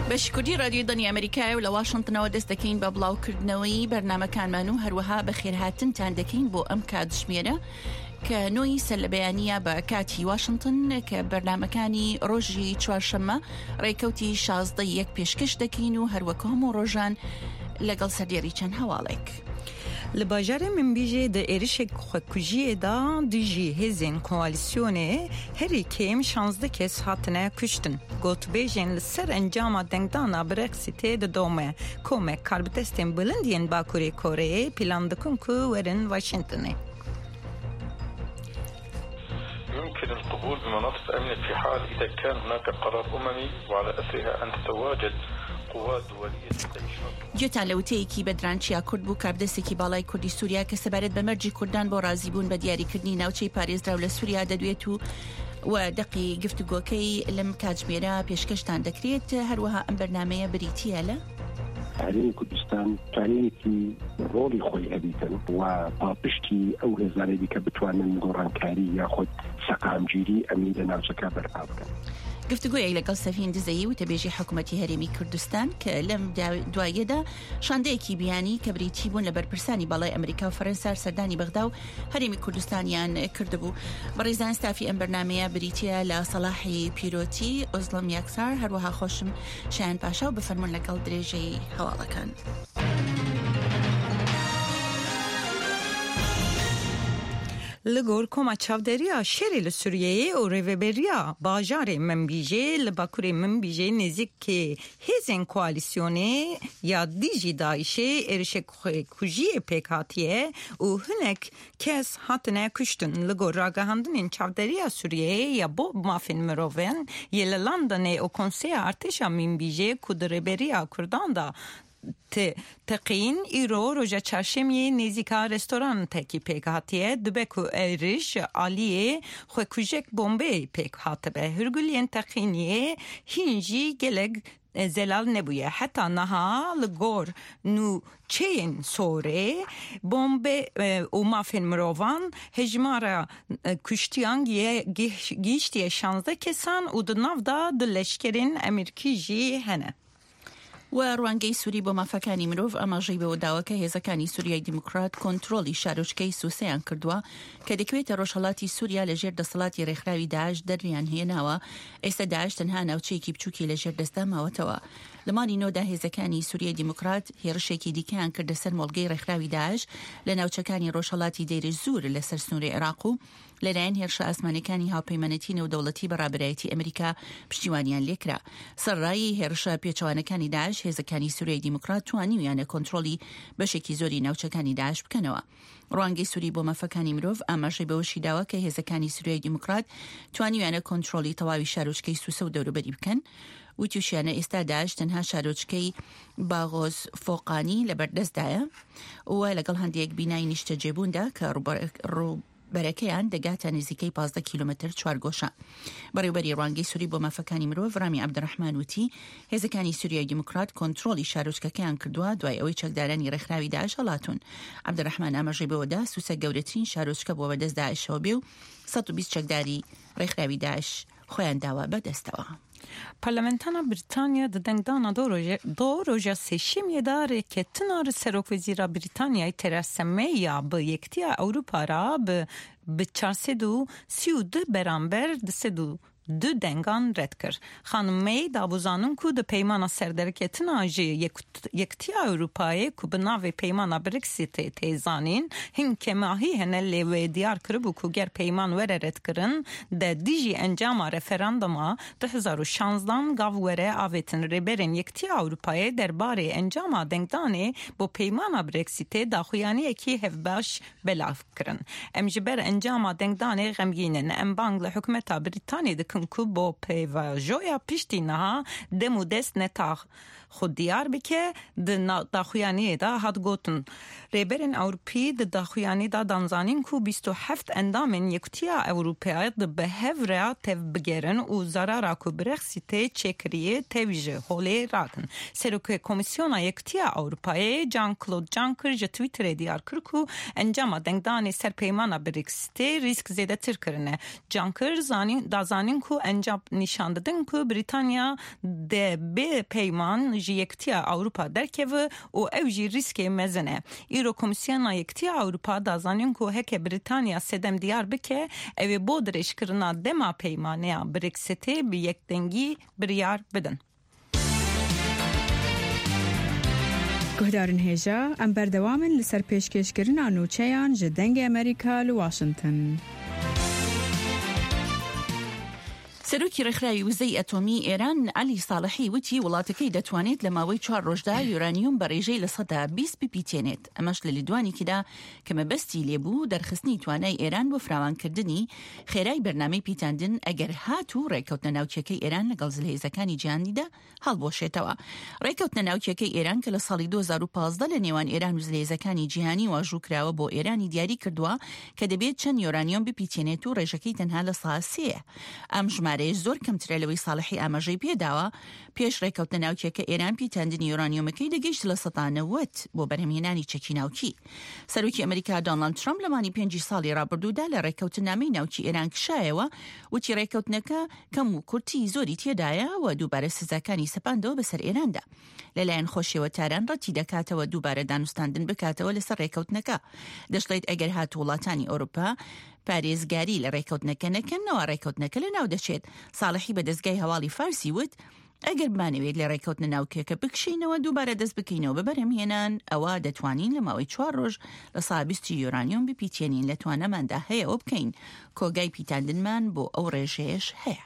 بەشکردی رادیۆدانی ئەمریکای و لە واشنگتنەوە دەست دەکەین بە بڵاوکردنەوەی بەرنامەکانمان و هەروەها بەخێرهاتنتان دەکەین بۆ ئەم کاتژمێرە کە نۆی سەر لە بەیانیە بە کاتی واشنگتن کە بەرنامەکانی ڕۆژی چوارشەممە ڕێکەوتی 16 پێشکەش دەکەین و هەروەکە هەموو ڕۆژان لەگەڵ سەردێری چەند هەواڵێک. Li bajarê min bîjê di êrişek xwekujiyê da dijî hêzên koalîsyonê herî kêm 16 kes hatine kuştin. Gotbêjên li ser encama dengdana Brexitê didome. Komek karbidestên bilindiyên Bakurê Koreyê plan dikin ku werin Washingtonê. يمكن القبول بمناطق أمن في حال إذا كان هناك قرار أممي وعلى أثرها أن تتواجد قوات دولية گوێتان لە وتەیەکی بەدرانچیا کورد بوو کاردەسێکی باڵای کوردی سووریا کە سەبارەت بە مەرجی کوردان بۆ ڕازیبوون بە دیاریکردنی ناوچەی پارێزراو لە سووریا دەدوێت و دەقی گفتوگۆکەی لەم کاتژمێرە پێشکەشتان دەکرێت. هەروەها ئەم بەرنامەیە بریتیە لە هەرێمی کوردستان توانێتی ڕۆڵی خۆی هەبیتن و پاپشتی ئەو هێزانێکی کە بتوانن گۆڕانکاری یاخود سەقامگیری ئەمنی لە ناوچەکە بەرپا بکەن. گفتگوی لەگەڵ سەفین دزەیی و تەبێژی حکوومەتی هەرێمی کوردستان کە لەم دوایەدا شاندەیەکی بیانی کە بریتی بوون لە بەرپرسانی باڵای ئەمریکا و فەرەنسا سەردانی بەغدا و هەرێمی کوردستانیان کردبوو. بەڕێزان ستافی ئەم بەرنامەیە بریتیە لە سەلاحی پیرۆتی ئۆزڵم یاکسار هەروەها خۆشم شایان پاشا و بفەرمون لەگەڵ درێژەی هەواڵەکان. لگور کما چاودریا شری لسوریه و ریوبریا باجار منبیجه لباکوری منبیجه نزدیک که هزین کوالیسیونه یا دیجی دایشه ارشک کجی پکاتیه و هنک کس هاتنه کشتن لگور راگهاندن چاودریا سوریه یا بو مافین مروون یل لندن و کنسیه ارتشا منبیجه کد ریوبریا کردان دا تقین ایرو روژا چرشمی نزیکا رستوران تکی پیک هاتیه دبکو ایرش آلیه خوی کجک بومبه پیک هاتبه هرگولین تقینیه هینجی گلگ زلال نبویه حتی نها لگور نو چین سوره بومبه و مافین مروان هجمارا کشتیان گیشتی 16 کسان و دناف دا دلشکرین امریکی جی هنه. و ڕوانگەی سووری بۆ مافەکانی مرۆڤ ئەماژەی بەوە داوە کە هێزەکانی سووریای دیموکرات کۆنتڕۆلی شارۆچکەی سووسەیان کردووە کە دەکەوێتە ڕۆژهەڵاتی سووریا لەژێر دەسەڵاتی ڕێکخراوی داعش دەریان هێناوە. ئێستا داعش تەنها ناوچەیەکی بچووکی لەژێر دەستدا ماوەتەوە. لە ماڵی نۆدا هێزەکانی سووریای دیموکرات هێرشێکی دیکەیان کردە سەر مۆڵگەی ڕێکخراوی داعش لە ناوچەکانی ڕۆژهەڵاتی دەیری زوور لەسەر سنووری عێراق و لەلایەن هێرشە ئاسمانەکانی هاوپەیمانەتی نێودەوڵەتی بەڕابەرایەتی ئەمریکا پشتیوانیان لێکرا. سەرڕایی هێرشە پێچەوانەکانی داعش هێزەکانی سووریای دیموکرات توانیویانە کۆنتڕۆلی بەشێکی زۆری ناوچەکانی داعش بکەنەوە. ڕوانگەی سووری بۆ مافەکانی مرۆڤ ئاماژەی بەوەشی داوە کە هێزەکانی سووریای دیموکرات توانیویانە کۆنتڕۆلی تەواوی شارۆچکەی سووسە و دەوروبەری بکەن. وتیوشیانە ئێستا داعش تەنها شارۆچکەی باغۆز فۆقانی لەبەردەستدایە و لەگەڵ هەندێک بینای نیشتە جێبووندا کە ڕووبەرەکەیان دەگاتە نزیکەی 15 کیلومتر چوارگۆشە. بەڕێوەبەری ڕوانگەی سووری بۆ مافەکانی مرۆڤ ڕامی عەبدڕەحمان وتی هێزەکانی سووریای دیموکرات کۆنتڕۆلی شارۆچکەکەیان کردووە دوای ئەوەی چەکدارانی ڕێکخراوی داعش هەڵاتون. عەبدڕەحمان ئاماژەی بەوەدا سووسە گەورەترین شارۆچکە بۆ بەدەست داعشەوە بێ و 120 چەکداری ڕێکخراوی داعش خۆیان داوە بەدەستەوە. Parlamentana Britanya de dengdana do roja seçimye da reketina Serokvezîra Britanyayê Theresa May ya bi yektiya Ewropa ra bi 432 beramber di 2 dengan red kir. Xanım May dabuzanin ku di peymana serdereketina ji yektiya Ewropayê ku bi navê peymana Brexitê têzanîn hinkemahî hene lê wê diyar kiribû ku ger peyman were red kirin de dijî encama referanduma 2016 gav were avêtin rêberên yektiya Ewropayê derbarê encama dengdanê bo peymana Brexitê daxuyaniyekî hevbaş belav kirin. Em ji ber encama dengdanê xemgînin. Em bang li hikûmeta Brîtanyê dikin ku bo pêvajoya piştî niha dem û dest netah xwe diyar bike di daxuyaniyê da hat gotin. Rêberên Ewropî di daxuyanî da danzanîn ku 27 endamên Yektiya Ewropayê di bi hev re tev bigerin û zarara ku Brexitê çêkiriyê tev ji holê rakin. Serokê Komisyona Yektiya Ewropayê Jean-Claude Juncker ji Twitterê diyar kir ku encama dengdanê ser peymana Brexitê rîsk zêdetir kirine. Juncker zanîn کو انجام نشان دادن که بریتانیا ده به پیمان یکتیا اروپا درکه و اوجی ریسک مزنه ایرو کمیسیون یکتیا اروپا دازانین که هک بریتانیا سدم دیار بکه او بودرش کرنا دما پیمانه برکسیتی به یک دنگی بریار بدن. گهدارن هیجا ام بردوامن لسر پیشکشکرنا نوچیان جدنگ امریکا لواشنطن. سەرۆکی ڕێکخراوی وزەی ئەتۆمی ئێران علی ساڵحی وتی وڵاتەکەی دەتوانێت لە ماوەی 4 ڕۆژدا یورانیوم بە ڕێژەی لە 120 بپیتێنێت. ئەمەش لە لیدوانێکیدا کە مەبەستی لێبوو دەرخستنی توانای ئێران بۆ فراوانکردنی خێرای بەرنامەی پیتاندن ئەگەر هاتوو ڕێکەوتنە ناوچیەکەی ئێران لەگەڵ زلهێزەکانی جیهانیدا هەڵبۆشێتەوە. ڕێکەوتنە ناوچیەکەی ئێران کە لە ساڵی 2015 لە نێوان ئێران و زلهێزەکانی جیهانی واژووکراوە بۆ ئێرانی دیاری کردووە کە دەبێت چەند یورانیوم بپیتێنێت و ڕێژەکەی تەنها لە ساعت 3. ئەم ژمارەیە زۆر کەمترە لەوەی ساڵحی ئاماژەی پێداوە پێش ڕێکەوتنە ناوچیەکە ئێران پیتاندنی یورانیومەکەی دەگەیشت لە 90 بۆ بەرهەمهێنانی چەکی ناوکی. سەرۆکی ئەمریکا دۆناڵد ترامپ لەمانی 5 ساڵی ڕابردوودا لە ڕێکەوتنامەی ناوچی ئێران کشایەوە وتی ڕێکەوتنەکە کەم و کورتی زۆری تێدایە و دووبارە سزاکانی سەپاندەوە بەسەر ئێراندا. لەلایەن خۆشیەوە تاران ڕەتی دەکاتەوە دووبارە دانوستاندن بکاتەوە لەسەر ڕێکەوتنەکە. دەشڵێت ئەگەر هاتوو وڵاتانی ئەوروپا پارێزگاری لە ڕێکەوتنەکە نەکەنەوە ڕێکەوتنەکە لە ناو دەچێت. ساڵحی بە دەستگای هەواڵی فارسی وت ئەگەر بمانەوێت لە ڕێکەوتنە ناوکێکە بکشینەوە دووبارە دەست بکەینەوە بە بەرهەمهێنان ئەوە دەتوانین لە ماوەی 4 ڕۆژ لە 120 یورانیوم بپیتێنین لە توانەماندا هەیە ئەو بکەین. کۆگای پیتاندنمان بۆ ئەو ڕێژەیەش هەیە.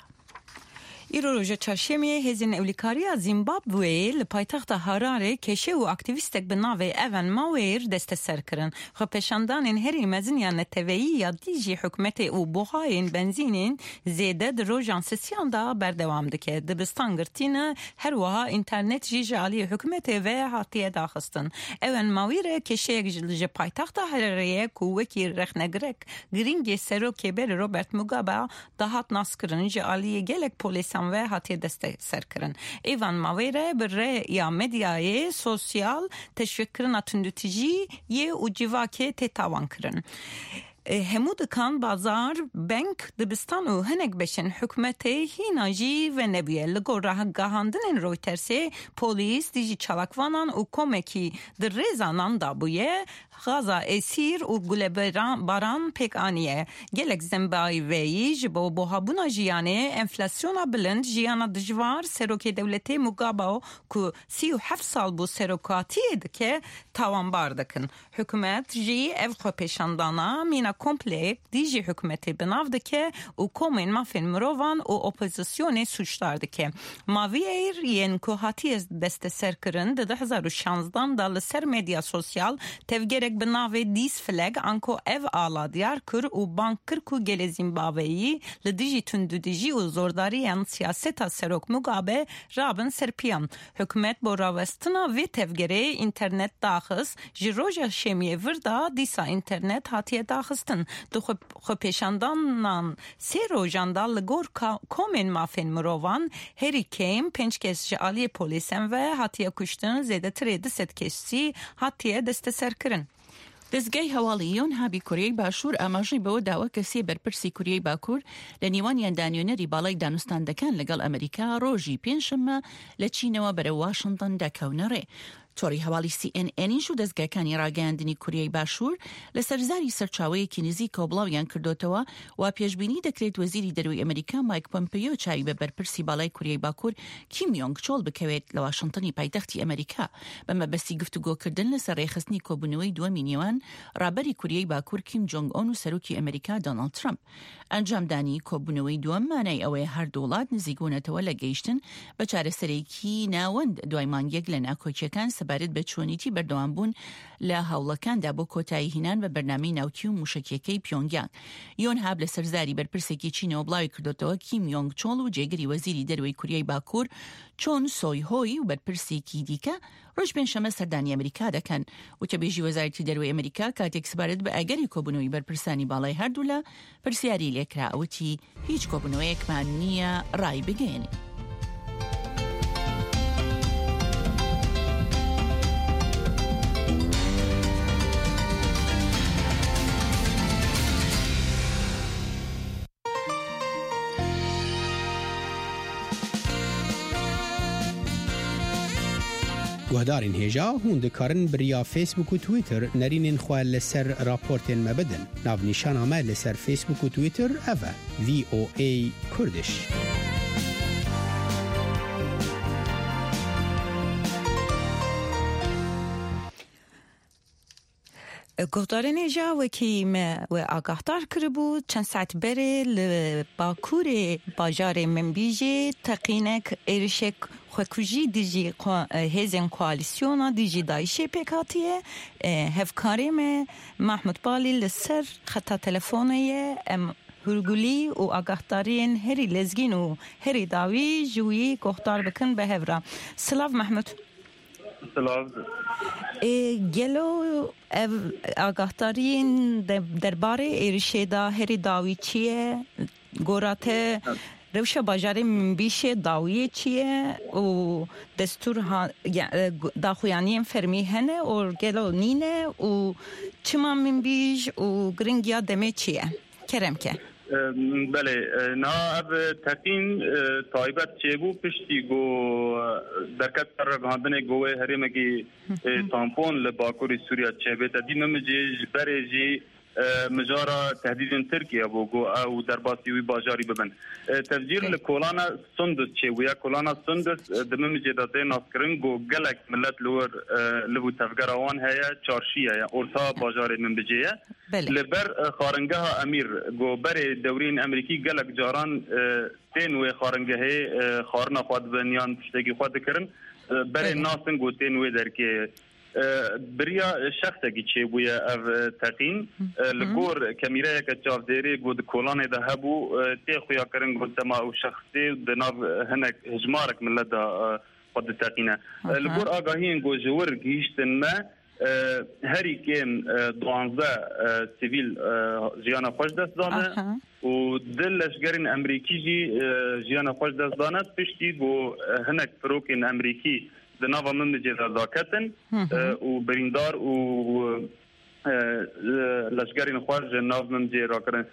ایرو روژه چهارشنبه هزین اولیکاریا زیمبابوه لپایتخت هاراره کشه و اکتیویستک به ناو اون ماویر دست سر کرن. خب پیشاندان هری مزنیان تویی یا دیجی حکمت او بوهاین بنزینین زیده در روژان سسیان دا بردوام دکه. دبستان گرتین هر وها اینترنت جیجالی حکمت و حاتیه داخستن. اون ماویر کشه یک پایتخت هاراره کووکی رخنگرک گرینگ سرو کبر روبرت موگابا دهات ناس کرن جالی گلک پولیسان و هاتی دسته سر کرن. ایوان ماویره بر یا مدیای سوسیال تشویق کرن اتندوتیجی یه و جواکه تتاوان کرن. همود کان بازار بنک دبستان و هنگ بشن حکمتی هیناجی و نبیه لگو راه گاهاندن رویترسی پولیس دیجی چالاکوانان و کمکی در ریزانان دابویه غازا اسیر و گل باران پیک آنیه گلک زنبای وی جبو بوهابونا جیانه انفلاسیونا بلند جیانا دجوار سروک دولتی مقابو که 37 سال بو سروکاتی که تاوان باردکن حکومت جی اف خو پیشاندانا مینا komplek diji hükümeti binavdike u komên mafên mirovan û opozîsyonê suçlar dike. Maviyê yên ku hatiye desteserkirin di 2016 da li ser medya sosyal tevgerek bi navê Dîsfleg anko ev ala diyar kir û bank kir ku gelê Zimbabweyî li dijî tundudijî û zordariyên siyaseta Serok Mugabe rabin serpiyan. Hükümet bo rawestina vê tevgerê internet daxist ji roja şemiyê vir da dîsa internet hatiye daxistin. Du xwe pêşandanan sê rojan da li gor komên mafên mirovan herî kêm 5 kes ji aliyê polîsên ve hatiye kuştin zêdetirê 200 kesî hatiye desteserkirin. دەستگای هەواڵی یۆنهابی کۆریای باشوور ئاماژەی بەوە داوە کە سێ بەرپرسی کوریای باکوور لە نێوانیان دانیۆنەری باڵای دانوستاندەکان لەگەڵ ئەمریکا ڕۆژی پێنجشەممە لە چینەوە بەرەو واشنگتن دەکەونە ڕێ. تۆری هەواڵی CNN و دەستگاکانی ڕاگەیاندنی کوریای باشوور لە سەرزاری سەرچاوەیەکی نزیک کۆبڵاویان کردوتەوە و پێشبینی دەکرێت وەزیری دەروی ئەمریکا مایک پۆمپیۆ چاوی بە بەرپرسی باڵای کوریای باکوور کیم یۆنگ چۆڵ بکەوێت لە واشنگتنی پایتەختی ئەمریکا بە مەبەستی گفتوگۆکردن لەسەر ڕێخستنی کۆبوونەوەی دووەمی نێوان ڕابەری کوریای باکوور کیم جۆنگ ئۆن و سەرۆکی ئەمریکا دۆناڵد ترامپ. ئەنجامدانی کۆبوونەوەی دووەم مانای ئەوەیە هەردوو وڵات نزیکبوونەتەوە لە گەیشتن بە چارەسەرێکی ناوەند دوای مانگێک لە ناکۆکیەکان سەبارەت بە چۆنیتی بەردەوامبوون لە هەوڵەکاندا بۆ کۆتایی هینان بە بەرنامەی ناوکی و موشکیەکەی پیۆنگیانگ. یۆنهاب لە سەرزاری بەرپرسێکی چینەوە بڵاوی کردوتەوە کیم یۆنگ چۆڵ و جێگری وەزیری دەروی کوریای باکوور چۆن سۆی هۆی و بەرپرسێکی دیکە ڕۆژ پێنجشەممە سەردانی ئەمریکا دەکەن. وتەبێژی وەزارەتی دەروی ئەمریکا کاتێک سەبارەت بە ئەگەری کۆبوونەوەی بەرپرسانی باڵای هەردوو لە پرسیاری لێکرا ئەوتی هیچ کۆبوونەوەیەکمان نییە ڕای بگەێنێ. گهدارین هجا هون دکارن بریا فیسبوک و تویتر نرینین خواه لسر راپورتین مبدن. ناو نشان آمد لسر فیسبوک و تویتر اوه VOA کردش. گهدارین جا وکی و آگاهدار کربو چند ساعت بره لباکور باجار منبیجی تقینک ایرشک خوکوژی دیجی هزین کواليسيونا دیجی دایشه پکاتیه هفکاری میں محمود بالی لسر خطا تلفونیه هرگولی و آگاهدارین هری لزگین و هری داوی جویی گهدار بکن به هفرا. سلاف محمود. سلام. گلو آگاهدارین درباره ارشدا هری داوی چیه؟ گوراته روش باجار منبیشه داوی چیه؟ و دستور داخویانی فرمی هنه و گلو نینه و چما منبیش و گرنگیا دمه چیه؟ کرم که؟ بله نا اب تقین طایبت چیبو پشتی گو درکت پر گاندن گوه هریم کی تامپون لباکوری سوریا چیبه تدیم مجی برجی مجارا تهديد تركيا بوغو او درباسي وي باجاري ببن تفجير لكولانا سندس چه ويا كولانا سندس دمم جداتي ناسكرنگو گلك ملت لور لبو تفگراوان هيا چارشيا يا اورتا باجاري من بجيه لبر خارنگها امير گو بر دورين امريكي گلك جاران تين وي خارنگه خارنا خود بنيان تشتگي خود کرن بر ناسن گو تين وي دركي بريا شخصه كي بويا اف تقين لكور كاميرا كتشاف ديري قد كولان ذهبوا تيخو يا كرن قد ما او شخصي دناف هناك هجمارك من لدى قد تقينا لكور اغاهين قد جور كيشتن ما هري كان دوانزا سيفيل جيانا خوش دست دانه و دلش گرین امریکی جیانا خوش دست دانه پشتی قو هناك فروكين امريكي دناوا من مجيزة ذاكتن وبريندار و لشگرین خارج ناو من مجي راكرن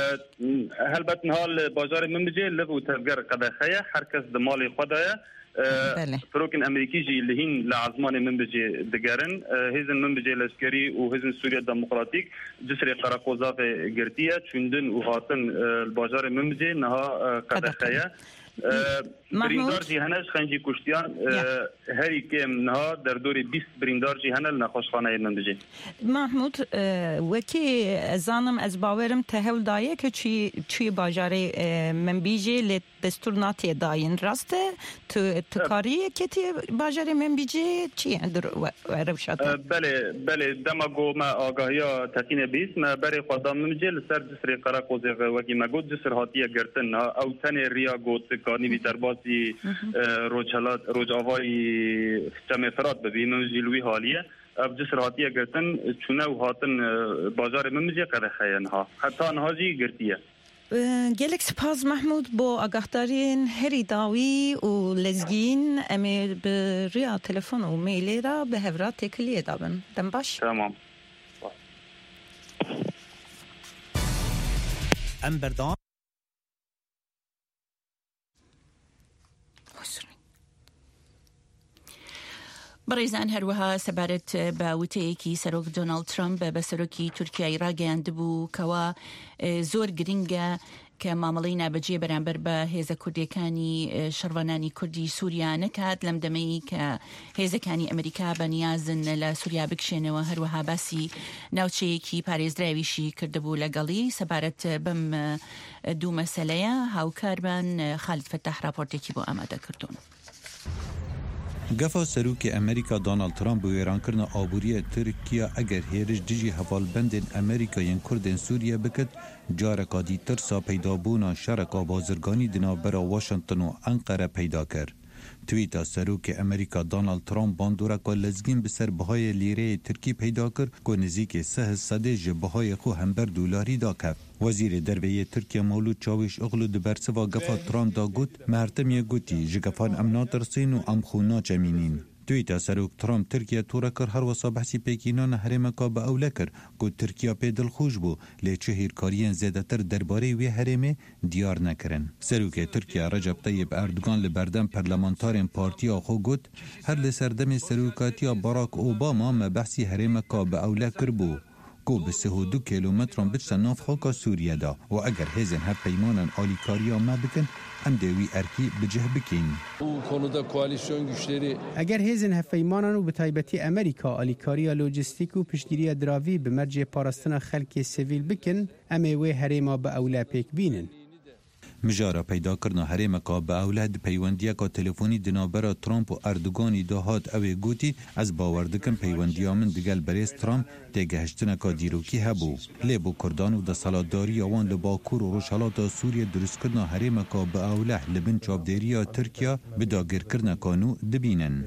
هلبت نهال باجار من مجي لغو تفجر قدخية حركز دمالي خدايا فروكن امريكي جي اللي هين لعزمان من بجي دقارن هزن من بجي لشكري وهزن سوريا الديمقراطيك جسري قراقوزا في قرتية چندن وهاتن الباجار من بجي نها قدخية بریندار جی هنش خنجی کشتیان هری کم نها در دوری 20 بریندار جی هنل نخوشخانه من بجی محمود وکی زانم از باورم تهول دایه که چی باجاره من بیجی لی دستور ناتی داین راسته تو کاریه که تی باجاره من بیجی چی در روشاته بله دماغو ما آگاهیا تقین بیست ما بری خودم من بجی لسر جسر قراقوزی وکی ما گود جسر هاتیه گرتن او تن ریا گود کانی بی درباسی روج آوایی خچم فراد ببینم جلوی حالیه اب جسر هاتیه گرتن چونه و هاتن بازار ممجی قده خیانها حتی انها جی گرتیه گلک سپاس محمود با آگاهدارین هری داوی و لزگین امی به ریا تلفن و میلی را به هفرات تکلیه دابن دم باش تمام امبردان بەڕێزان هەروەها سەبارەت بە وتەیەکی سەرۆک دۆناڵد ترامپ بە سەرۆکی تورکیای ڕاگەیاندبوو کەوا زۆر گرنگە کە مامەڵەی نابەجێ بەرامبەر بە هێزە کوردیەکانی شەڕوانانی کوردی سووریا نەکات لەم دەمەی کە هێزەکانی ئەمریکا بەنیازن لە سووریا بکشێنەوە هەروەها باسی ناوچەیەکی پارێزراویشی کردبوو لەگەڵی سەبارەت بەم دوو مەسەلەیە هاوکاربان خالد فتاح راپۆرتێکی بۆ ئامادە کردوون. گفا سروک امریکا دونالد ترامپ ویران کرنا آبوری ترکیه اگر هیرش دیجی حوالبندین امریکایین کردین سوریه بکد جارکا دی ترسا پیدا بونا شرکا بازرگانی دنا برا واشنطن و انقره پیدا کرد. تویتا سروک امریکا دونالد ترامپ باندورکا لزگین بسر بهای لیره ترکی پیدا کرد که نزیک 300 بهای خو همبر دولاری دا کرد. وزیر درویه ترکیه مولود چاوش اغلو دبرسوا گفا ترامپ دا گوت مهرتم یه گوتی جگفان امنات رسین و امخونا چمینین. تویتا سروک ترامپ ترکیه تورا کر هر وصا بحثی پیکینان هرمکا به اوله کر که ترکیه پی دلخوش بو لیچه هیرکاریان زیاده تر درباره وی هرمه دیار نکرن. سروک ترکیه رجب طیب اردوغان لبردن پرلمانتارین پارتی آخو گوت هر لسردم سروکاتی باراک اوباما ما بحثی هرمکا به اوله کر بو کو به 32 کیلومتر بچ ناف خاک سوریه دا و اگر هزن هر پیمانن آلیکاریا ما بکن ام دوی ارکی بجه بکین. اگر هزن هر پیمانن و به تایبتی امریکا آلیکاریا لوجستیک و پشتگیری دراوی به مرج پاراستن خلک سیویل بکن امی وی هرما به اوله پیک بینن. مجارا پیدا کرنا هرمکا به اولاد پیوندیا کا تلفنی دنابرا ترامپ و اردوغانی دهات اوی گوتی از باوردکن پیوندیا من دگل بریز ترامپ تگهشتنا کا دیروکی هبو لیبو کردان و د سالاداری اوان لباکور و روشالات سوریه درست کرنا هرمکا به اوله لبن چابدیریا ترکیا بداگر کرنا کانو دبینن.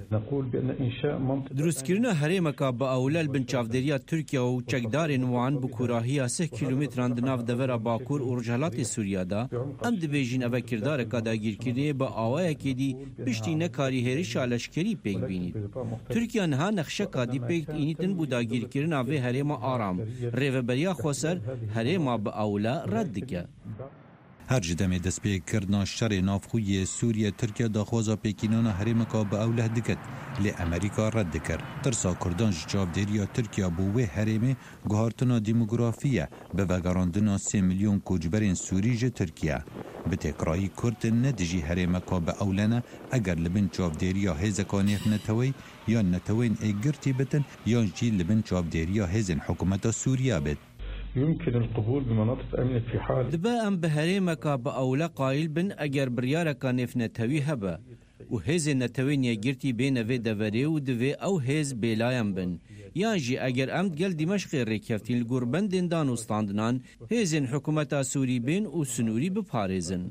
درست کرنا هرمکا به اوله لبن چابدیریا ترکیا و چکدار نوان بکوراهی 3 کیلومتران دناف دورا باکور و روشالات سوریه دا ام دبیجین اوه کردار که داگیر کرده با آوه که دی پشتی نکاری هریش آلشکری پیک بینید. ترکیه نها نخشه که دی پیک اینیتن بو داگیر کرن اوه هریم آرام ریو بریا خوصر هریم با اولا رد که. هر جدم دست پی کردنا شر نافخوی سوریه ترکیه داخوازا پیکینانا هرمکا به اوله دکت لی امریکا رد کر. ترسا کردان جواب دیریا ترکیه بوه هرمه گهارتنا دیموگرافیه به وگراندنا 3 میلیون کوچبرین سوری جه ترکیه. به تکرایی کرد ندجی هرمکا به اولنا اگر لبن جواب دیریا هزکانیخ نتوی یا نتوین ایگرتی بتن یا جی لبن جواب دیریا هزن حکومت سوریه بد. يمكن القبول بمناطق أمن في حال دبا ام بهريمكا بأولا قايل بن اگر برياركا نفنتوي هبا و هز نتوين يگرتي بين في دوري و دوي او هز بلايم بن يانجي اگر ام گل دمشق ريكفتين الگربن دندان وستاندنان هزن حكومتا سوري بين و سنوري بپاريزن.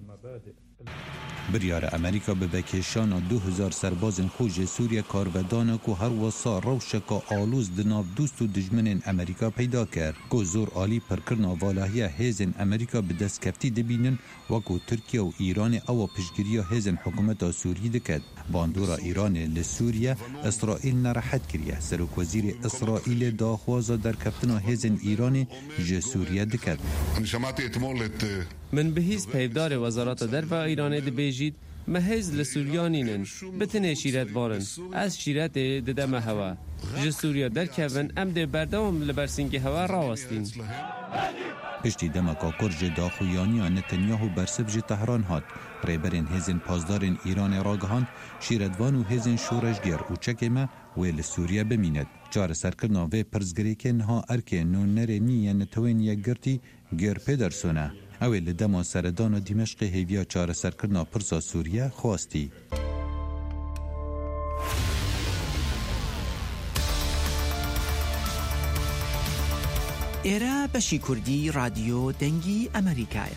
بریار امریکا به بکشان 2000 سرباز خوش سوریه کارودان که هر وصا روشکا آلوز دناف دوست و دجمن امریکا پیدا کرد که زور عالی پرکرنا والاهی هزن امریکا به دست کفتی دبینن و که ترکیه و ایران او پشگیری هزن حکومت سوری دکد. باندورا ایران لسوریه اسرائیل نرحت کریه. سروک وزیر اسرائیل داخوازا در کفتنا هزن ایران جه سوریه دکد. من بهیز پیبدار وزارت درفع ایران دبیجید مهز لسوریانینن بتنه شیرت بارن از شیرت ددم هوا جه سوریا در کون ام ده بردام لبرسینگ هوا راوستین. پشتی دمکا کرج داخویانی نتنیاهو برسف جه تهران هات. ریبرین هزن پازدارین ایران راگهاند شیردوان و هزن شورشگر و چکمه ویل سوریه بمیند. چار سرکرنا و پرزگری که نها ارکه نونر نیه نتوین یک گرتی گر پدرسونه. اویل دما سردان و دمشق هیویا چار سرکرنا پرسا سوریه خواستی. ایرا بشی کردی رادیو دنگی امریکایا.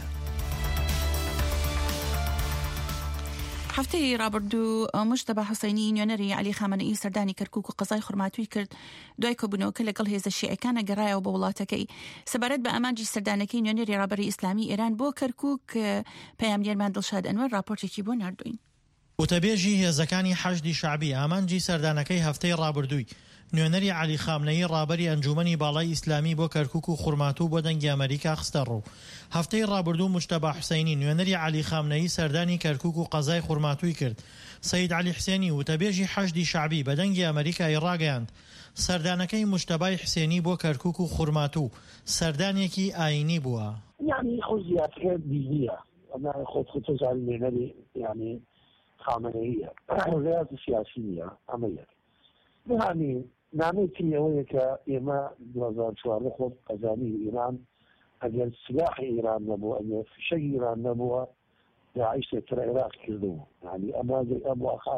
هفته رابردو مجتبی حسینی نوێنەری علی خامنەئی سەردانی کەرکووک و قەزای خورماتووی کرد دوای کۆبوونەوەکە لەگەڵ هێزە شیعەکانە گەڕایەوە بە وڵاتەکەی سەبارەت بە ئامانجی سەردانەکەی نوێنەری ڕابەری ئیسلامی ئێران بۆ کەرکووک پەیامگەرمان دڵشاد ئەنوەر راپۆرتێکی بۆ ناردوین. وتەبێژی هێزەکانی حەشدی شعبی ئامانجی سەردانەکەی هەفتەی ڕابردووی نوێنەری علی خامنەئی ڕابەری ئەنجومەنی باڵای ئیسلامی بۆ کەرکووک و خورماتوو بۆ دەنگی ئەمریکا خستە ڕوو. هەفتەی ڕابردوو مجتەبی حوسەینی نوێنەری علی خامنەئی سەردانی کەرکووک و قەزای خورماتووی کرد. سەید علی حوسێنی وتەبێژی حەشدی شعبی بە دەنگی ئەمریکای ڕاگەیاند سەردانەکەی مجتەبی حوسێنی بۆ کەرکووک و خورماتوو سەردانێکی ئاینی بووە. يعني خزيات دينية أنا خطوط علمية يعني خامنئية غير سياسية عملية يعني نامێکی ئەوەیە کە ئێمە 2014 خۆ قەزانی ئیران ئەگەر سلاحی ئیران نەبووە ئەگەر فشەی ئیران نەبووە داعش تر عێراق کردبوو يعني ئەمە ئەبواخا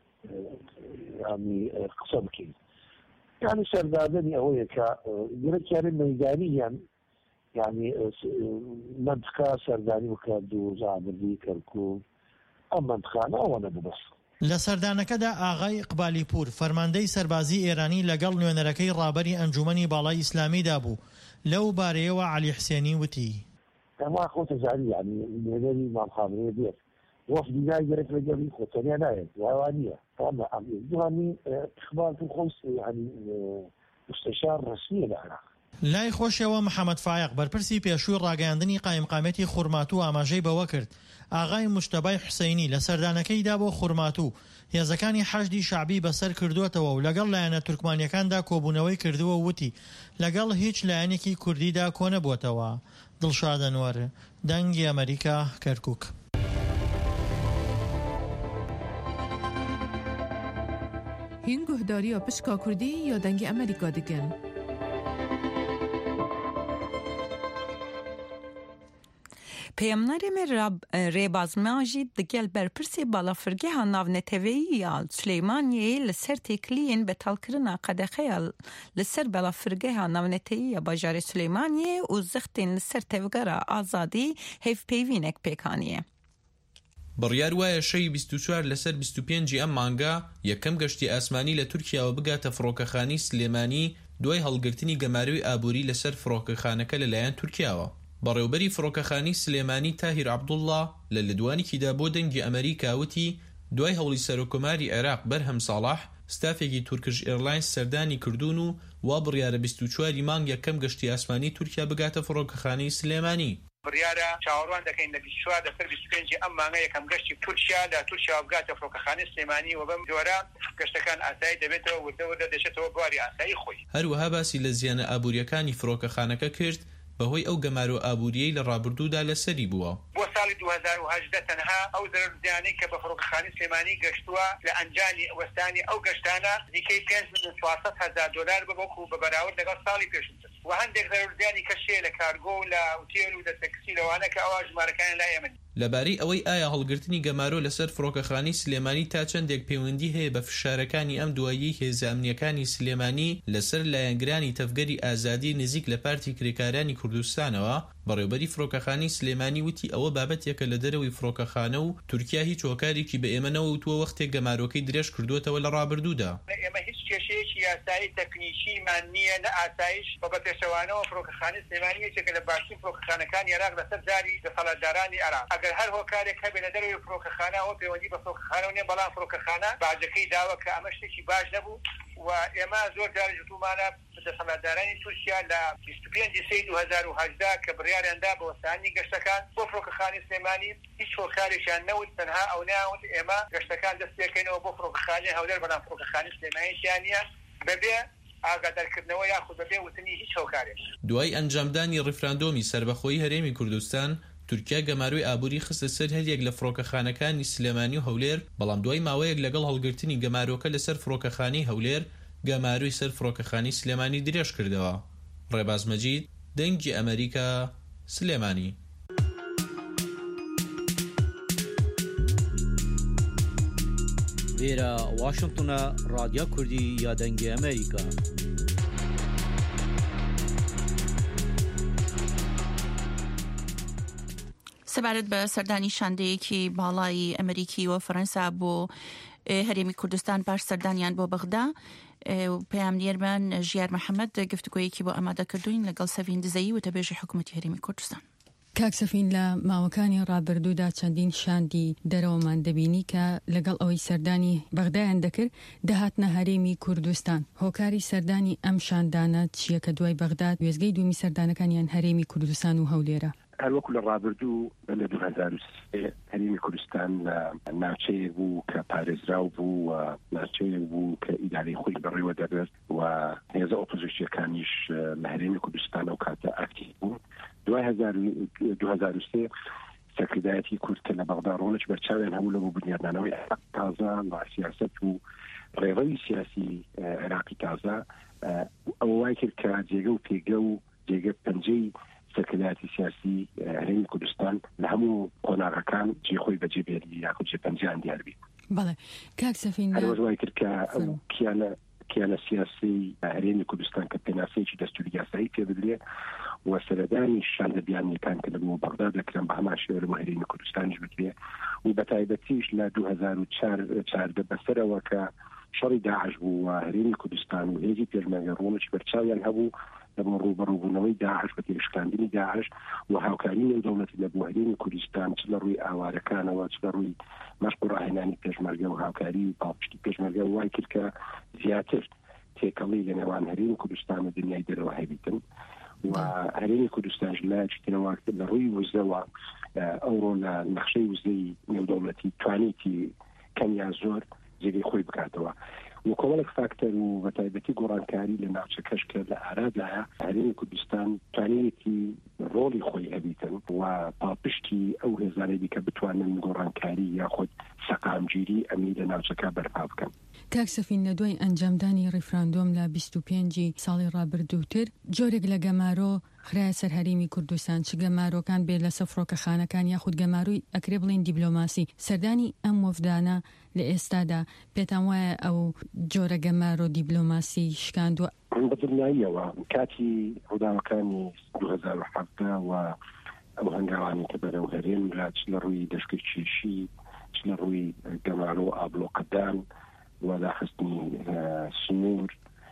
يعني قسە بکەین يعني سەردادنی ئەوەیە کە گرەکیانە مەیدانیان يعني منطقە سەردانی بکات و زابردی کەرکووک ئەم منطقانە ئەوە نەبوو بەس. لە سەردانەکەدا ئاغای ئیقبالی پور فەرماندەی سەربازی ئێرانی لەگەڵ نوێنەرەکەی ڕابەری ئەنجومەنی باڵای ئیسلامیدا بوو. لەو بارەیەوە علی حوسێنی وتی ئەمە خۆتە زانی يعني نوێنەری مام خامنەی بێت وفد ناجرك لجميع خطانيا نايد وعوانية طبعا عم يزدوهني إخبار في الخمس يعني مستشار رسمي للعراق. لای خۆشەوە محەممەد فایق بەرپرسی پێشووی ڕاگەاندنی قایمقامەتی خورماتوو ئاماژەی بەوە کرد ئاغای مشتەبای حوسەینی لە سەردانەکەیدا بۆ خورماتوو هێزەکانی حەشدی شعبی بەسەر کردووەتەوە و لەگەڵ لایەنە تورکمانیەکاندا کۆبوونەوەی کردووە وتی لەگەڵ هیچ لایەنێکی کوردیدا کۆ نەبووەتەوە. دڵشاد ئەنوەر دەنگی ئەمریکا کەرکووک. هین گهداری پشکا کردی یا دەنگی ئەمریکا دەکەن. پەیامنەری ڕێبازماژی دەگەل بەرپرسی باڵافرگەیە ناونەتەوەییە سلەیمانیە لەسەر تێکلیین بەتاڵکردنا قەدەخەیە لەسەر باڵافرگەیە ناونەتەوەییە باژارێ سلەیمانیە و زەختین لەسەر تێوگەرە ئازادی هێفپەیوینێک پێکانیە. بڕیار وایە شەی 24 لەسەر 25 ئەم مانگا یەکەم گەشتی ئاسمانی لە تورکیاوە بگاتە فڕۆکەخانی سلێمانی دوای هەڵگرتنی گەماروی ئابووری لەسەر فڕۆکەخانەکە لەلایەن تورکیاوە. بەڕێوبەری فڕۆکەخانی سلێمانی تاهیر عەبدوڵڵا لە لەدوانێکیدا بۆ دەنگی ئەمریکا وتی دوای هەوڵی سەرۆکۆماری عێراق بەرهەم ساڵح ستافێکی تورکش ئێرلاینس سەردانی کردوون و وا بڕیارە 24 مانگ یەکەم گەشتی ئاسمانی تورکیا بگاتە فڕۆکەخانی سلێمانی. بڕیارە چاوەڕوان دەکەین لە 24 لەسەر 25 ئەم مانگە یەکەم گەشتی تورکیا لە تورکیا بگاتە فڕۆکەخانەی سلێمانی و بەم جۆرە گەشتەکان ئاسایی دەبێتەوە وردە دەچێتەوە بواری ئاسایی خۆی. هەروەها باسی لە زیانە ئابووریەکانی فڕۆکەخانەکە کرد بەهۆی ئەو گەمارۆ ئابووریەی لە ڕابردوودا لەسەری بووە. بۆ ساڵی 2018 تەنها ئەو زیانەی کە بە فڕۆکەخانەی سلێمانی گەشتووە لە ئەنجامی وەستانی ئەو گەشتانە نزیکەی 5,400,000 دلار بەوەکو بە بەراورد لەگەڵ ساڵی پێشووتر و هەندێک زیانی کەشێ لە کارگۆ و لە ئوتێل و لە تەکسی لەوانە کە ئەوە ژمارەکان لا ئێمە. لەبارەی ئەوەی ئایا هەڵگرتنی گەمارۆ لەسەر فڕۆکەخانی سلێمانی تا چەندێک پەیوەندی هەیە بە فشارەکانی ئەم دوایی هێزە ئەمنیەکانی سلێمانی لەسەر لایەنگرانی تەفگەری ئازادی نزیک لە پارتی کرێکارانی کوردستانەوە بەڕێوبەری فڕۆکەخانی سلێمانی وتی ئەوە بابەتێکە لە دەرەوەی فڕۆکەخانە و تورکیا هیچ هۆکارێکی بە ئێمە نەوتووە وەختێک گەمارۆکەی درێژ کردوێتەوە لە ڕابردوودا. ئێمە هیچ کێشەیەکی یاسایی تەکنیکیمان نییە لە ئاسایش بە پێشەوانەوە فڕۆکەخانەی سلێمانی یەکێکە لە باشترین فڕۆکەخانەکانی عێراق لەسەر جاری دەسەڵاتدارانی عێراق. ئەگەر هەر هۆکارێک هەبێ لە دەرەوەی فڕۆکەخانەوە پەیوەندی بە فڕۆکەخانە نیە بەڵام فڕۆکەخانە باجەکەی داوە کە ئەمە شتێکی باش نەبوو و ئێمە زۆر جار جوتومانە دەسەڵاتدارانی تورکیا لە 25 سەی 2018 کە بڕیاریاندا بە وەسانی گەشتەکان بۆ فڕۆکەخانی سلێمانی هیچ هۆکارێکیان نەوت تەنها ئەو ناوت ئێمە گەشتەکان دەست پێکەینەوە بۆ فڕۆکەخانی هەولێر بەڵام فڕۆکەخانی سلێمانیشیان نییە بەبێ ئاگادارکردنەوە یاخود بەبێ وتنی هیچ هۆکارێک. دوای ئەنجامدانی ڕیفراندۆمی سربەخۆیی هەرێمی کوردستان تورکیا گەماروی ئابووری خستە سەر هەریەک لە فڕۆکەخانەکانی سلێمانی و هەولێر بەڵام دوای ماوەیەک لەگەڵ هەڵگرتنی گەمارۆکە لەسەر فڕۆکەخانی هەولێر گەماروی سەر فڕۆکەخانی سلێمانی درێژ کردەوە. ڕێباز مەجید دەنگی ئەمریکا سلێمانی. وێرە واشنگتنە رادیۆ کوردی یا دەنگی ئەمریکا. سەبارەت بە سەردانی شاندەیەکی باڵای ئەمریکی و فەرەنسا بۆ هەرێمی کوردستان پاش سەردانیان بۆ بەغدا پەیامنێرمان ژیار محەممەد گفتگۆیەکی بۆ ئامادەکردوین لەگەڵ سەفین دزەیی و تەبێژی حکوومەتی هەرێمی کوردستان. کاکسەفین لە ماوەکانی ڕابردوودا چەندین شاندی دەرەوەمان دەبینی کە لەگەڵ ئەوەی سەردانی بەغدایان دەکرد دەهاتنە هەرێمی کوردستان. هۆکاری سەردانی ئەم شاندانە چییە کە دوای بەغداد وێزگەی دومی سەردانەکانیان هەرێمی کوردستان و هەولێرە؟ هەروەکو لە ڕابردوو لە 2023 هەرێمی کوردستان ناوچەیەک بوو کە پارێزراو بوو و ناوچەیەک بوو کە ئیدارەی خۆی بەڕێوە دەبێت و هێزە ئۆپۆزیسیۆنەکانیش لە هەرێمی کوردستان ئەو کاتە ئاکتیڤ بوو. دوای 2023 سەکردایەتی کورد کە لە بەغدا ڕۆڵش بەرچاویان هەبوو لە بۆ بنیادنانەوەی عێراق تازە و سیاسەت و ڕێڕەوی سیاسی عێراقی تازە ئەوە وای کرد کە جێگە و پێگە و جێگە پەنجەی سەکردایەتی سیاسی هەرێمی کوردستان لە هەموو قۆناغەکان جێخۆی بەجێبێری یاخود جێپەنجەیان دیار بێت. بەڵێ کاک سەفین هەروەها وای کرد کە کیانە سیاسی هەرێمی کوردستان کە پێناسەیەکی دەستوری یاسایی پێ بدرێت و سەردانی شاندەبیانیەکان کە لە بۆ بەغدا دەکران بە هەمان شێوە لە هەرێمی کوردستانیش بکرێ و بە تایبەتیش لە 2014 بەسەرەوە کە شەڕی داعش بوو و هەرێمی کوردستان و هێزی پێشمەرگە ڕۆڵش بەرچاویان هەبوو لەبۆ ڕوبەڕووبوونەوەی داعش بە تێشکاندنی داعش و هاوکاری نێودەوڵەتی لە بۆ هەرێمی کوردستان چ لە ڕووی ئاوارەکانەوە چ لە ڕووی مەشق و ڕاهێنانی پێشمەرگە و هاوکاری و پاڵپشتی پێشمەرگە وای کرد کە زیاتر تێکەڵی لە نێوان هەرێمی کوردستان و دنیای دەرەوە هەبیتن و هەرێمی کوردستانش لایەکی ترەوە لە ڕووی وزەوە ئەوڕۆ لە نەخشەی وزەی نێودەوڵەتی توانێتی کەمیا زۆر جێگەی خۆی بکاتەوە و کۆمەڵێک فاکتەر و بەتایبەتی گۆڕانکاری لە ناوچەکەش کە لە ئارادایە هەرێمی کوردستان توانێتی ڕۆڵی خۆی هەبیتن و پاڵپشتی ئەو هێزانەی دیکە بتوانن گۆڕانکاری یاخود سەقامگیری ئەمی لە ناوچەکە بەرپا بکەن. کاک سەفین لە دوای ئەنجامدانی ڕیفراندۆم لە 25 ساڵی ڕابردووتر جۆرێک لە گەمارۆ خرایە سەر هەرێمی کوردستان چ گەمارۆکان بێت لە سەفرۆکەخانەکان یاخود گەماروی ئەکرێ بڵێن دیبلۆماسی سەردانی ئەم وەفدانە لە ئێستادا پێتان وایە ئەو جۆرە گەمارۆ دیبلۆماسی شکاندووە بەدڵنیاییەوە کاتی ڕووداوەکانی 2017 و ئەو هەنگاوانی کە بەرەو هەرێم را چ لە ڕووی دەشکەی کێشی چ لە ڕووی گەمارۆ ئابلۆقەدان و داخستنی سنوور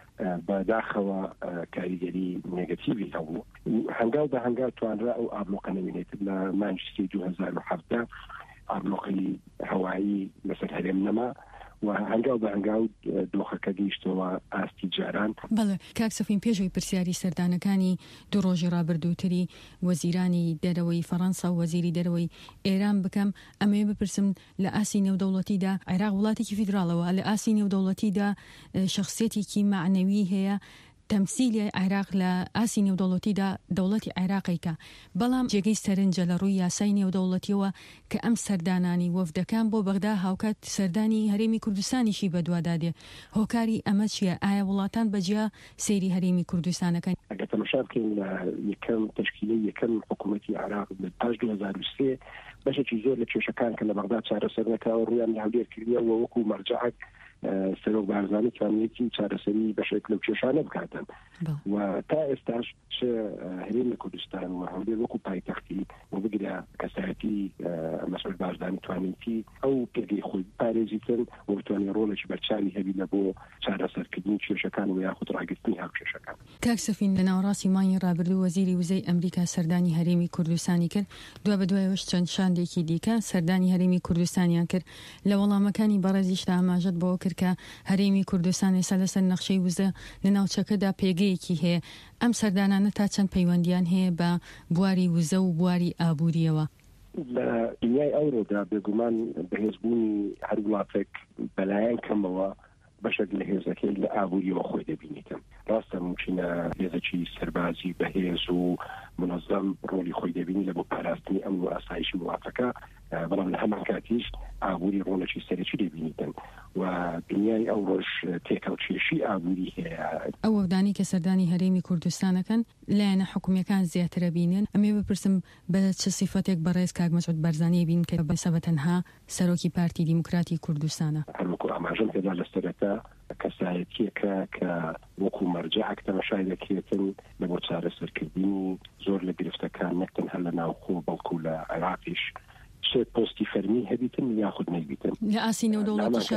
بەداخەوە کاریگەری نێگەتیڤی هەبوو هەنگاو بە هەنگاو توانرا ئەو ئابلۆقە نەوینێتر لە مانجی 2017 ئابلۆقی هەوایی لەسەر هەرێم نەما و هەنگاو بە هەنگاو دۆخەکە گەیشتەوە ئاستی جاران. بەڵێ کاک سەفین پێشەوەی پرسیاری سەردانەکانی دوو ڕۆژی ڕابردووتری وەزیرانی دەرەوەی فەڕەنسا و وەزیری دەرەوەی ئێران بکەم ئەمێ بپرسم لە ئاسی نێودەوڵەتیدا عێراق وڵاتێکی فیدراڵەوە لە ئاسی نێودەوڵەتیدا شەخسیەتێکی معنەوی هەیە تەمسیلی عێراق لە ئاسی نێودەوڵەتیدا دەوڵەتی عێراقیکە بەڵام جێگەی سەرنجە لە ڕووی یاسای نێودەوڵەتیەوە کە ئەم سەردانانی وەفدەکان بۆ بەغدا هاوکات سەردانی هەرێمی کوردستانیشی بەدوادادێ هۆکاری ئەمە چییە؟ ئایا وڵاتان بەجیا سەیری هەرێمی کوردستانەکەن؟ ئەگەر تەماشا بکەین لە یەکەم تەشکیلەی یەکەم حکوومەتی عێراق لە پاش 2003 بەشێکی زۆر لە کێشەکان کە لە بەغدا چارەسەر نەکراوە ڕوویان هەولێر کردووە وەکو مەرجەعەک سەرۆک بارزانی توانێتی چارەسەری بەشێک لەو کێشانە بکاتن و تا ئێستاش چ هەرێمی کوردستان و هەولێر وەکو پایتەختی و بگرە کەسایەتی مەسئول بارزانی توانێتی ئەو پێگەی خۆی پارێزیتن و بتوانێت ڕۆڵێکی بەرچاوی هەبی لە بۆ چارەسەرکردنی کێشەکان و یاخود ڕاگررتنی هاو کێشەکان. کاک سەفین لە ناوەڕاستی مانگی ڕابردوو وەزیری وزەی ئەمریکا سەردانی هەرێمی کوردستانی کرد دوا بە دوایەوەش چەند شاندێکی دیکە سەردانی هەرێمی کوردستانیان کرد لە وەڵامەکانی بەڕێزیشدا ئاماژەت بۆ کرد کە هەرێمی کوردستان ێستا لەسەر نەخشەی وزە لە ناوچەکەدا پێگەیەکی هەیە ئەم سەردانانە تا چەند پەیوەندیان هەیە بە بواری وزە و بواری ئابووریەوە لە دنیای ئەوڕۆدا بێگومان بەهێزبوونی هەر وڵاتێک بەلایەن کەمەوە بەشێک لە هێزەکەی لە ئابووریەوە خۆی دەبینیتن ڕاستە ممکنە هێزەکی سەربازی بەهێز و منەظەم ڕۆلی خۆی دەبینی لە بۆ پاراستنی ئەمن و ئاسایشی وڵاتەکە بەڵام لە هەمان کاتیش ئابووری ڕۆڵێکی سەرەکی دەبینیتن و دنیای ئەو ڕۆژ تێکەڵکێشی ئابووری هەیە. ئەو وەفدانی کە سەردانی هەرێمی کوردستانەکەن لایەنە حکوومیەکان زیاترە بینن ئەمێ بپرسم بە چه سیفەتێک بەڕێز کاک مەسعود بەرزانی بین کە بەسەبە تەنها سەرۆکی پارتی دیموکراتی کوردستانە هەروەکو ئاماژەم پێدا لە سەرەتا کەسایەتیەکە کە وەکو مەرجەعەک تەماشای دەکرێتن لە بۆ چارەسەرکردنی زۆر لە گرفتەکان نەک تەنها لە ناوخۆ بەڵکو لە عێراقیش پۆستی فەرمی هەبیتن یاخود نەیبیتن لە ئاسی نێودەوڵەتیشا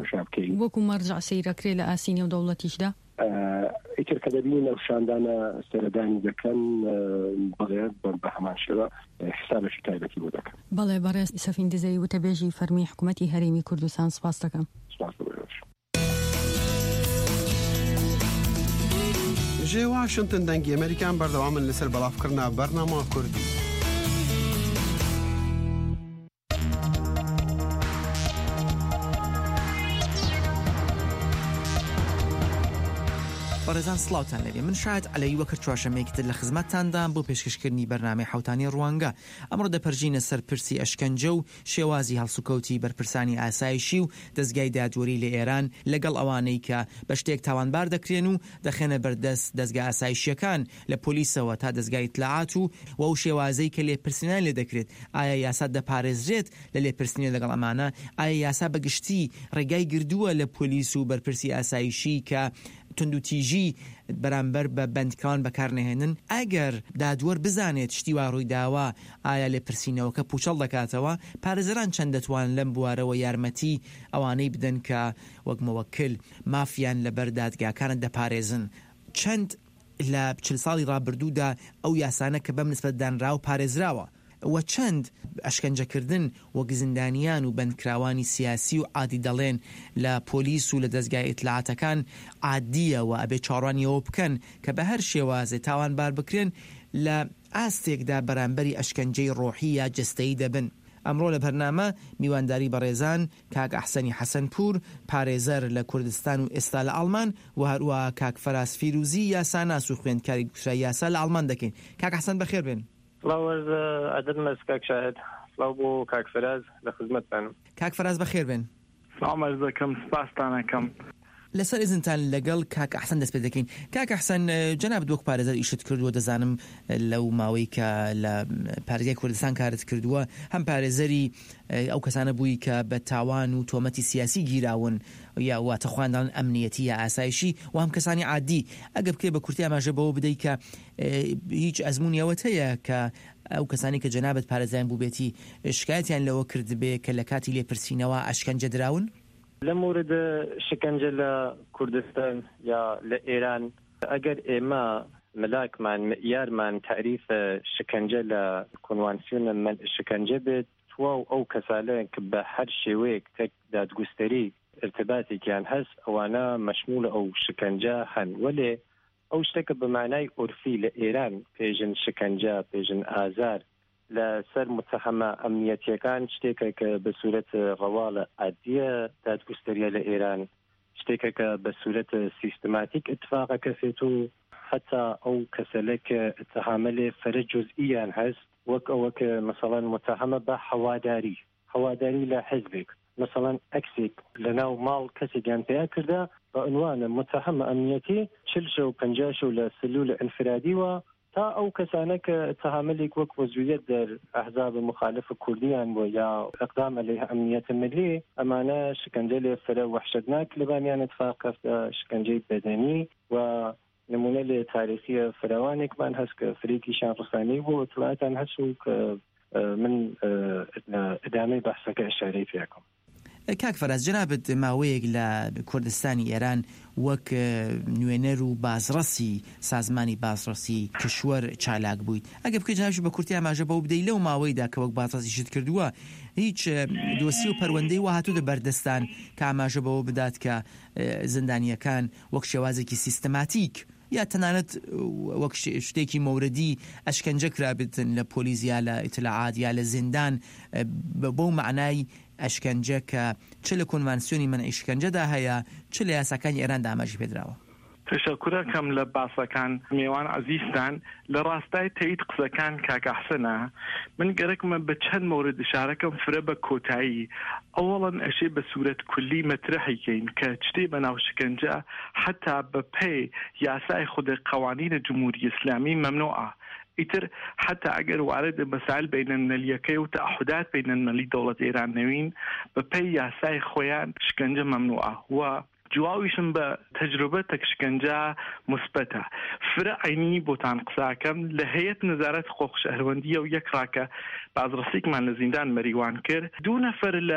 وەکو مەرجع سەیرەکرێ لە ئاسی نێودەوڵەتیشدا ئیتر کە دەبینین ئەو شاندانە سەردانی دەکەن بڵێ بە هەمان شێوە حسابەشی تایبەتی بۆ دەکەن. بەڵێ بەڕێز سەفین دزەی وتەبێژی فەرمی حکوومەتی هەرێمی کوردستان سپاس دەکەم. ژێ واشنتن دەنگی ئەمریکان بەردەوامن لەسەر بەڵافکردنا بەرنامە کوردی. بەڕێزان سڵاوتان لەبێ من شاید عەلەوی وەکر چوارشەمەیەکتر لە خزمەتتاندان بۆ پێشکەشکردنی بەرنامەی حوتانی ڕوانگە ئەمڕۆ دەپەرژینە سەر پرسی ئەشکەنجە و شێوازی هەڵسوکەوتی بەرپرسانی ئاسایشی و دەستگای دادوەری لە ئێران لەگەڵ ئەوانەی کە بە شتێک تاوانبار دەکرێن و دەخێنە بەردەست دەستگای ئاسایشیەکان لە پۆلیسەوە تا دەستگای ئیتلاعات و ئەو شێوازەی کە لێپرسینان لێ دەکرێت ئایا یاسا دەپارێزرێت لە لێپرسینە لەگەڵ ئەمانە ئایا یاسا بەگشتی ڕێگای گردووە لە پۆلیس و بەرپرسی ئاسایشی کە تندوتیژی بەرامبەر بە بەندکان بەکارنەهێنن ئەگەر دادوەر بزانێت شتی وا ڕووی داوە ئایا لێ پرسینەوەکە پوچەڵ دەکاتەوە پارێزەران چەند دەتوان لەم بوارەوە یارمەتی ئەوانەی بدەن کە وەک مەوەکل مافیان لەبەر دادگاکانت دەپارێزن چەند لە 40 ساڵی ڕابردوودا ئەو یاسانە کە بەم نسبەت دانرا و پارێزراوە و چەند ئەشکەنجەکردن وەک زیندانیان و بەندکراوانی سیاسی و عادی دەڵێن لە پۆلیس و لە دەستگای ئیتلاعاتەکان عادیە و ئەبێ چاڕوانیەوە بکەن کە بە هەر شێوازێ تاوانبار بکرێن لە ئاستێکدا بەرامبەری ئەشکەنجەی ڕۆحی یا جستەیی دەبن. ئەمڕۆ لە بەرنامە میوانداری بەڕێزان کاک ئەحسەنی حەسەنپور پارێزەر لە کوردستان و ئێستا لە ئەڵمان و هەروە کاک فەراس فیروزی یاساناس و خوێندکاری گوشرای یاسا لە ئەڵمان دەکەین. کاک ئەحسەن بەخێر بێن. سڵاو عەدەد مەرز کاک شاهد. سڵاو بۆ کاک فەراز لە خزمەتتانم. کاک فەراز بەخێر بێن. سڵاو مەرز دەکەم سپاستانەکەم. لەسەر ئێزنتان لەگەڵ کاک ئەحسەن دەست پێ دەکەین. کاک ئەحسەن جەناب دووەک پارێزەر ئیشت کردووە دەزانم لەو ماوەی کە لە پارێزگای کوردستان کارت کردووە هەم پارێزەری ئەو کەسانە بووی کە بە تاوان و تۆمەتی سیاسی گیراون یا واتە خواندان ئەمنیەتی یا ئاسایشی و هەم کەسانی عادی ئەگە بکرێ بە کورتی ئاماژە بەوە بدەیت کە هیچ ئەزمونیەوەت هەیە کە ئەو کەسانی کە جەنابەت پارێزان بوو بێتی شکایەتیان لەوە کرد بێ کە لە کاتی لێپرسینەوە ئەشکەنجە دراون؟ لە مورد شکنجە لە کوردستان یا لە ئێران ئەگەر ئێمە ملاکمان معیارمان تعریف شکنجە لە کنوانسیۆن شکنجە بێت تواو ئەو کەسانەیان کە بە هەر شێوەیەک تێک دادگوستەری ارتباطێکیان هەست ئەوانە مەشمول ئەو شکنجە هەن وەلێ ئەو شتێکە بە مانای عورفی لە ئێران پێژن شکنجە پێژن ئازار لەسەر متهمە ئەمنیەتیەکان شتێکە کە بە سوورەت ڕەواڵە عادیە دادگوستەریە لە ئێران شتێکە کە بە سوورەت سیستماتیک اتفاقەکە فێت و حتا ئەو کەسەلە کە اتهامە لێ فەرە جزئیان هەست وەک ئەوە کە مەسەڵەن متهمە بە هەواداری لە حزبێک مثلا ئەکسێک لەناو ماڵ کەسێکیان پێیا کردا بە عنوانە متهمە ئەمنیەتی 40 و 50 لە سلول ئەنفرادیوە تا ئەو کەسانە کە اتهامەلێک وەک وەزویەت دەر ئەحزاب مخالف کوردیان بۆ یا ئەقدام عەلەیه ئەمنیەت ملی ئەمانە شکنجە لێ فەرە وەحشەتناک لەبانیان اتفاق کەفتە شکنجەی بەدەنی و نمونە لێ تاریخیە فراوانێکمان هەست کە فریقیشان ڕسانی بۆ ئەتڵاتان هەست و کە من ئەدامەی بەحسەکە ئەشارەی پێکەم. کاک فەراز جەنابەت ماوەیەک لە کوردستانی ئێران وەک نوێنەر و بازڕەسی سازمانی بازڕەسی کشوەر چالاک بوویت ئەگە بکەیت جنابش بە کورتی ئاماژە بەو بدەیت لەو ماوەیدا کە وەک بازڕەسیشت کردووە هیچ دۆسی و پەروەندەی وا هاتوو لە بەردەستان کە ئاماژە بەوە بدات کە زندانیەکان وەک شێوازێکی سیستماتیک یا تەنانەت وەک شتێکی مەوردی ئەشکەنجە کرابێتن لە پۆلیس یا لە ئیتلاعات یا لە زیندان بەو معنای ئەشکەنجە کە چ لە کۆنڤانسیۆنی منعی شکنجەدا هەیە چ لە یاساکانی ئێراندا ئاماژی پێدراوە. تشکرەکەم لە باسەکان میێوان عزیزتان لە ڕاستای تەیید قسەکان کاک ئەحسەنە من گەرەکمە بە چەند مورد ئشارەکەم فرە بە کۆتایی ئەوڵەن ئەشێ بە سوورەت کولی مەترەحیکەین کە شتێ بەناو شکنجە حتا بە پێی یاسای خودی قوانین جمهوری ئیسلامی ممنوعە ئیتر حتا ئەگەر وارد مەسائل بینەلملەلیەکەی و تەعهودات بینەلملەلی دەوڵەت ئێران نەوین بە پێی یاسای خۆیان شکنجە ممنوعە و جواویشم بە تەجروبە تەکشکنجە مثبەتە فرە عینی بۆتان قساکەم لە هەیەت نەزارەت خۆخ شەهروەندیە و یەک ڕاکە بازڕستێکمان لە زیندان مەریوان کرد 2 نەفەر لە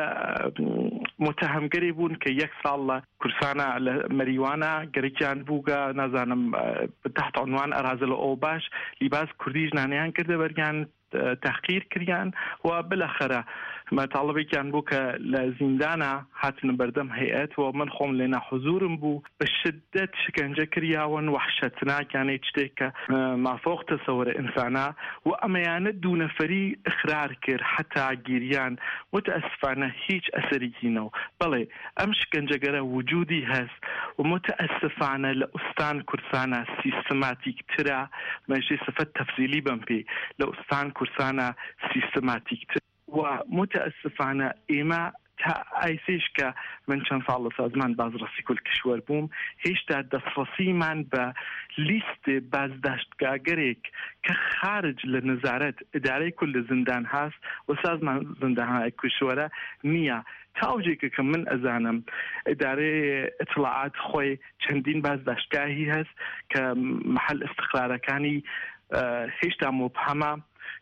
متهمگەری بوون کە 1 ساڵ لە کورسانە لە مەریوانە گەرەکیان بووگە نازانم تحت عنوان ئەرازە لە ئەو باش لیباس کوردی ژنانیان کردە بەریان تحقیر کردیان و بلەخەرە مەتاڵبێکیان بوو کە لە زیندانە هاتن بەردەم هەیەت و من خۆم لێنە حزورم بوو بە شدت شکنجە کردیاون وحشەتناکیانەی شتێک کە مافۆق تەسەوەرە ئینسانە و ئەمەیانە 2 نەفەری اخرار کرد حتا گیریان متأسفانە هیچ ئەسەرێکی نەوە بەڵێ ئەم شکنجەگەرە وجودی هەست و متأسفانە لە ئوستان کورسانە سیستماتیکترە مەژێ سفەت تەفسیلی بم پێ لە ئوستان کورسانە سیستماتیکتر و متأسفانە ئێمە تا ئایسێش کە من چەند ساڵ لە سازمان بازڕەسی کشوەر بووم هێشتا دەستڕەسیمان بە لیستێ بازداشتگاگەرێک کە خارج لە نەزارەت ئیدارەی کول لە زیندان هەست و سازمان زیندانهای کشوەرە نییە تاوجێکە کە من ئەزانم ئیدارەی ئیتلاعات خۆی چەندین بازداشتگاهی هەست کە محل ئیستقرارەکانی هێشتا مبهەمە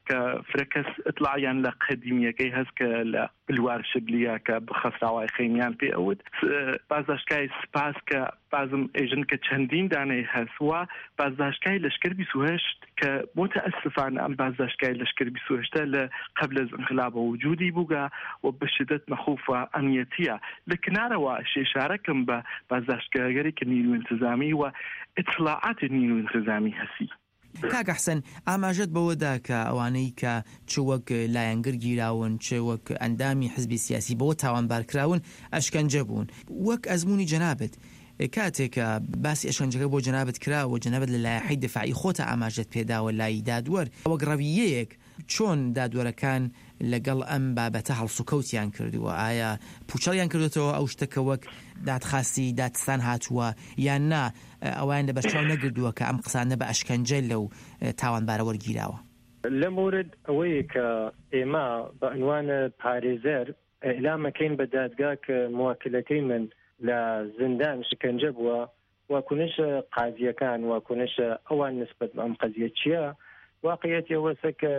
كفركس اطلع يعني لقديمية كي هزك بالوار شبلية كبخسراوي خيميان في أود بعضش كاي سباس كبعضم إيجن كتشندين داني هسوا بعضش كاي لشكر بسوهش كمتأسف عن أم بعضش كاي لشكر بسوهش قبل الانقلاب وجودي بوغا وبشدة مخوفة أمنيتية لكن أروا شيء شاركم بعضش كاي كنيلو انتظامي وإطلاعات النيلو انتظامي هسي کاک حسن ئاماژەت بەوەدا کە ئەوانەی کە چوەک لایەنگر گیراون چوەک ئەندامی حزبی سیاسی بەوە تاوانبارکراون ئەشکەنجە بوون وەک ئەزمموی جەنابەت کاتێکە باسی ئەشکەنجەکە بۆ جەنابەت کراوە جەنابەت لە لایحەی دفاعی خۆتە ئاماژەت پێداوە لای دادوەر وەک ڕەویەیەک چۆن دادوەرەکان لەگەڵ ئەم بابەتە هەڵسوکەوتیان کردووە ئایا پوچەڵیان کردوێتەوە ئەو شتەکە وەک دادخاستی دادستان هاتووە یان نا ئەوان لە بەرچاو نەگردووە کە ئەم قسانە بە ئەشکەنجە لەو تاوانبارە وەرگیراوە لە مورد ئەوەیە کە ئێمە بە عنوان پارێزەر ئێلامەکەین بە دادگا کە موکلەکەی من لە زیندان شکنجە بووە واکنش قاضیەکان واکنش ئەوان نسبەت بە ئەم قەزیە چییە واقعیەتی ئەوەسە کە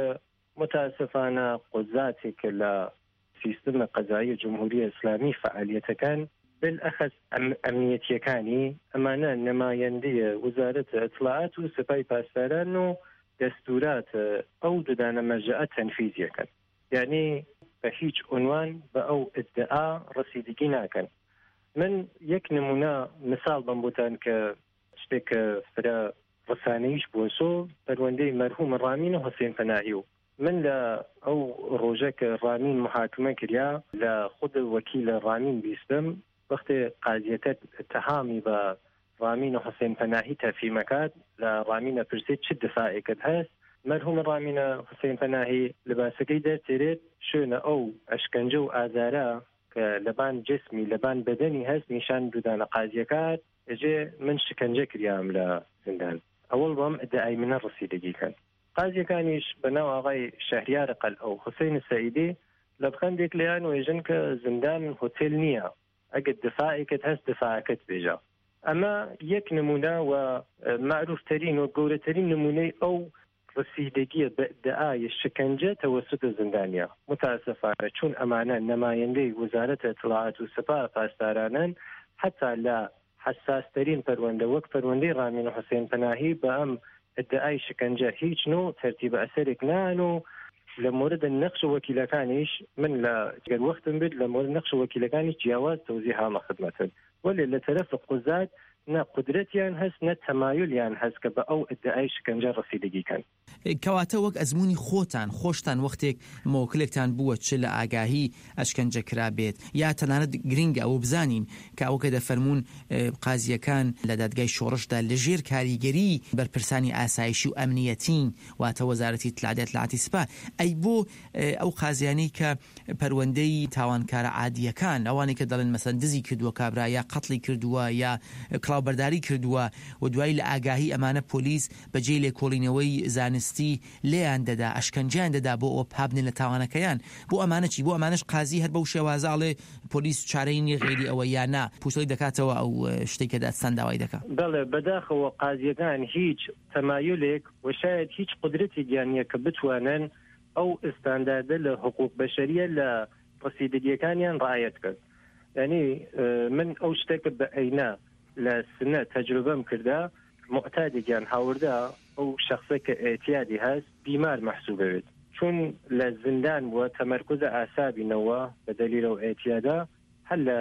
متاسفانە قوزاتێک لە سیستەمە قەزایی جمهوری ئیسلامی فعالیەتەکان بالأخص ئەمنیەتیەکانی ئەمانە نمایەندەیە وزارەت ئەطلاعات و سپای پاسداران و دەستورات ئەو دوودانە مەرجەعە تەنفیزیەکەن یعنی بە هیچ عنوان بە ئەو ئیدعا ڕەسیدگی ناکەن من یەک نمونە مثال بەم بۆتان کە شتێک فرە ڕسانەیش بووە سۆ پەروەندەی مەرحوم ڕامین و حوسێن پەناهی و من لە ئەو ڕۆژە کە ڕامین محاکمە کریا لە خود وەکیل ڕامین بیستم وەختێ قاضیەکە اتهامی بە ڕامین و حوسێن پەناهی تەفیمەکات لە ڕامینە پرسێت چ دفاعێکت هەست مەرحوم ڕامینە حوسێن پەناهی لەباسەکەی دەرتێرێت شوێنە ئەو ئەشکەنجە و ئازارە کە لەبان جسمی لەبان بەدەنی هەست نیشان دوودانە قاضیەکات ئەجێ من شکنجە کریام لە زیندان ئەوڵ بەم ئەدعای منە ڕەسیدگیکەن قاضیەکانیش بەناو ئاغای شەهریار قەلعە و حوسێن سەعیدی لە بخەندێک لەیان وێژن کە زیندان هۆتێل نییە ئەگەر دفاعێکت هەست دفاعەکەت بێژە ئەمە یەک نمونە و معروفترین و گەورەترین نمونەی ئەو ڕسیدگیە بە ئیدعای شکنجە تەوەسوت زیندانیا متاسفانە چون ئەمانە نمایەندەی وزارەتە اطلاعات و سپا پاسدارانن حتا لە حساسترین پەروەندە وەک پەروەندەی ڕامین و حوسێن پەناهی بە ئەم ادعای شکنجە هیچ نوع ترتیب ئەسەرێک نان و لە مورد نەخش وەکیلەکانیش من لە گەر وەختم بێت لە مورد نەخش وەکیلەکانی جیاواز تەوزیح هەمە خدمەتن وەلێ لە تەرەف قوزات نە قدرەتیان هەست نە تەمایلیان هەست کە بە ئەو ادعای شکنجە ڕەسیدگیکەن کەواتە وەک ئەزمموی خۆشتان وەختێک مۆکلێکتان بووە چ لە ئاگاهی ئەشکەنجە کرابێت یا تەنانەت گرنگە ئەو بزانین کە ئەوکە دەفەرمونون قازیەکان لە دادگای شۆڕشدا لەژێر کاریگەری بەرپرسانی ئاسایشی و ئەمنیەتین واتە وەزارەتی اطلاعاتی سپا ئەی بۆ ئەو قازیانەی کە پەروەندەی تاوانکارە عادیەکان ئەوانەی کە دەڵێن مەسەن دزی کردووە کابرا یا قەتڵی کردووە یا کڵاوبەرداری کردووە و دوای لە ئاگاهی ئەمانە پۆلیس بەجێ لێکۆڵینەوەی زانستی لێیان دەدا ئەشکەنجیان دەدا بۆ ئەوە پابنێن لە تاوانەکەیان بۆ ئەمانە چی بۆ ئەمانش قازی هەر بەو شێوازاڵێ پۆلیس چارەی نیە غێری ئەوە یانا پوشەی دەکاتەوە ئەو شتێکە دادستان داوای دەکات بەڵێ بەداخەوە قازیەکان هیچ تەمایلێک و شاید هیچ قدرەتی گیانیە کە بتوانن ئەو ئستانداردە لە حقوق بەشەریە لە ڕەسیدگیەکانیان ڕعایەت کرد یعنی من ئەو شتێکە بە عەینە لە سنە تەجروبەم کردا معتادێکیان هاوردا ئەو شخصە کە ئێتیادی هەست بیمار مەحسوبەوێت چون لە زیندان بووە تەمەرکوزە ئاسابینەوە بە دەلیل ئەو ئێتیادا هەر لە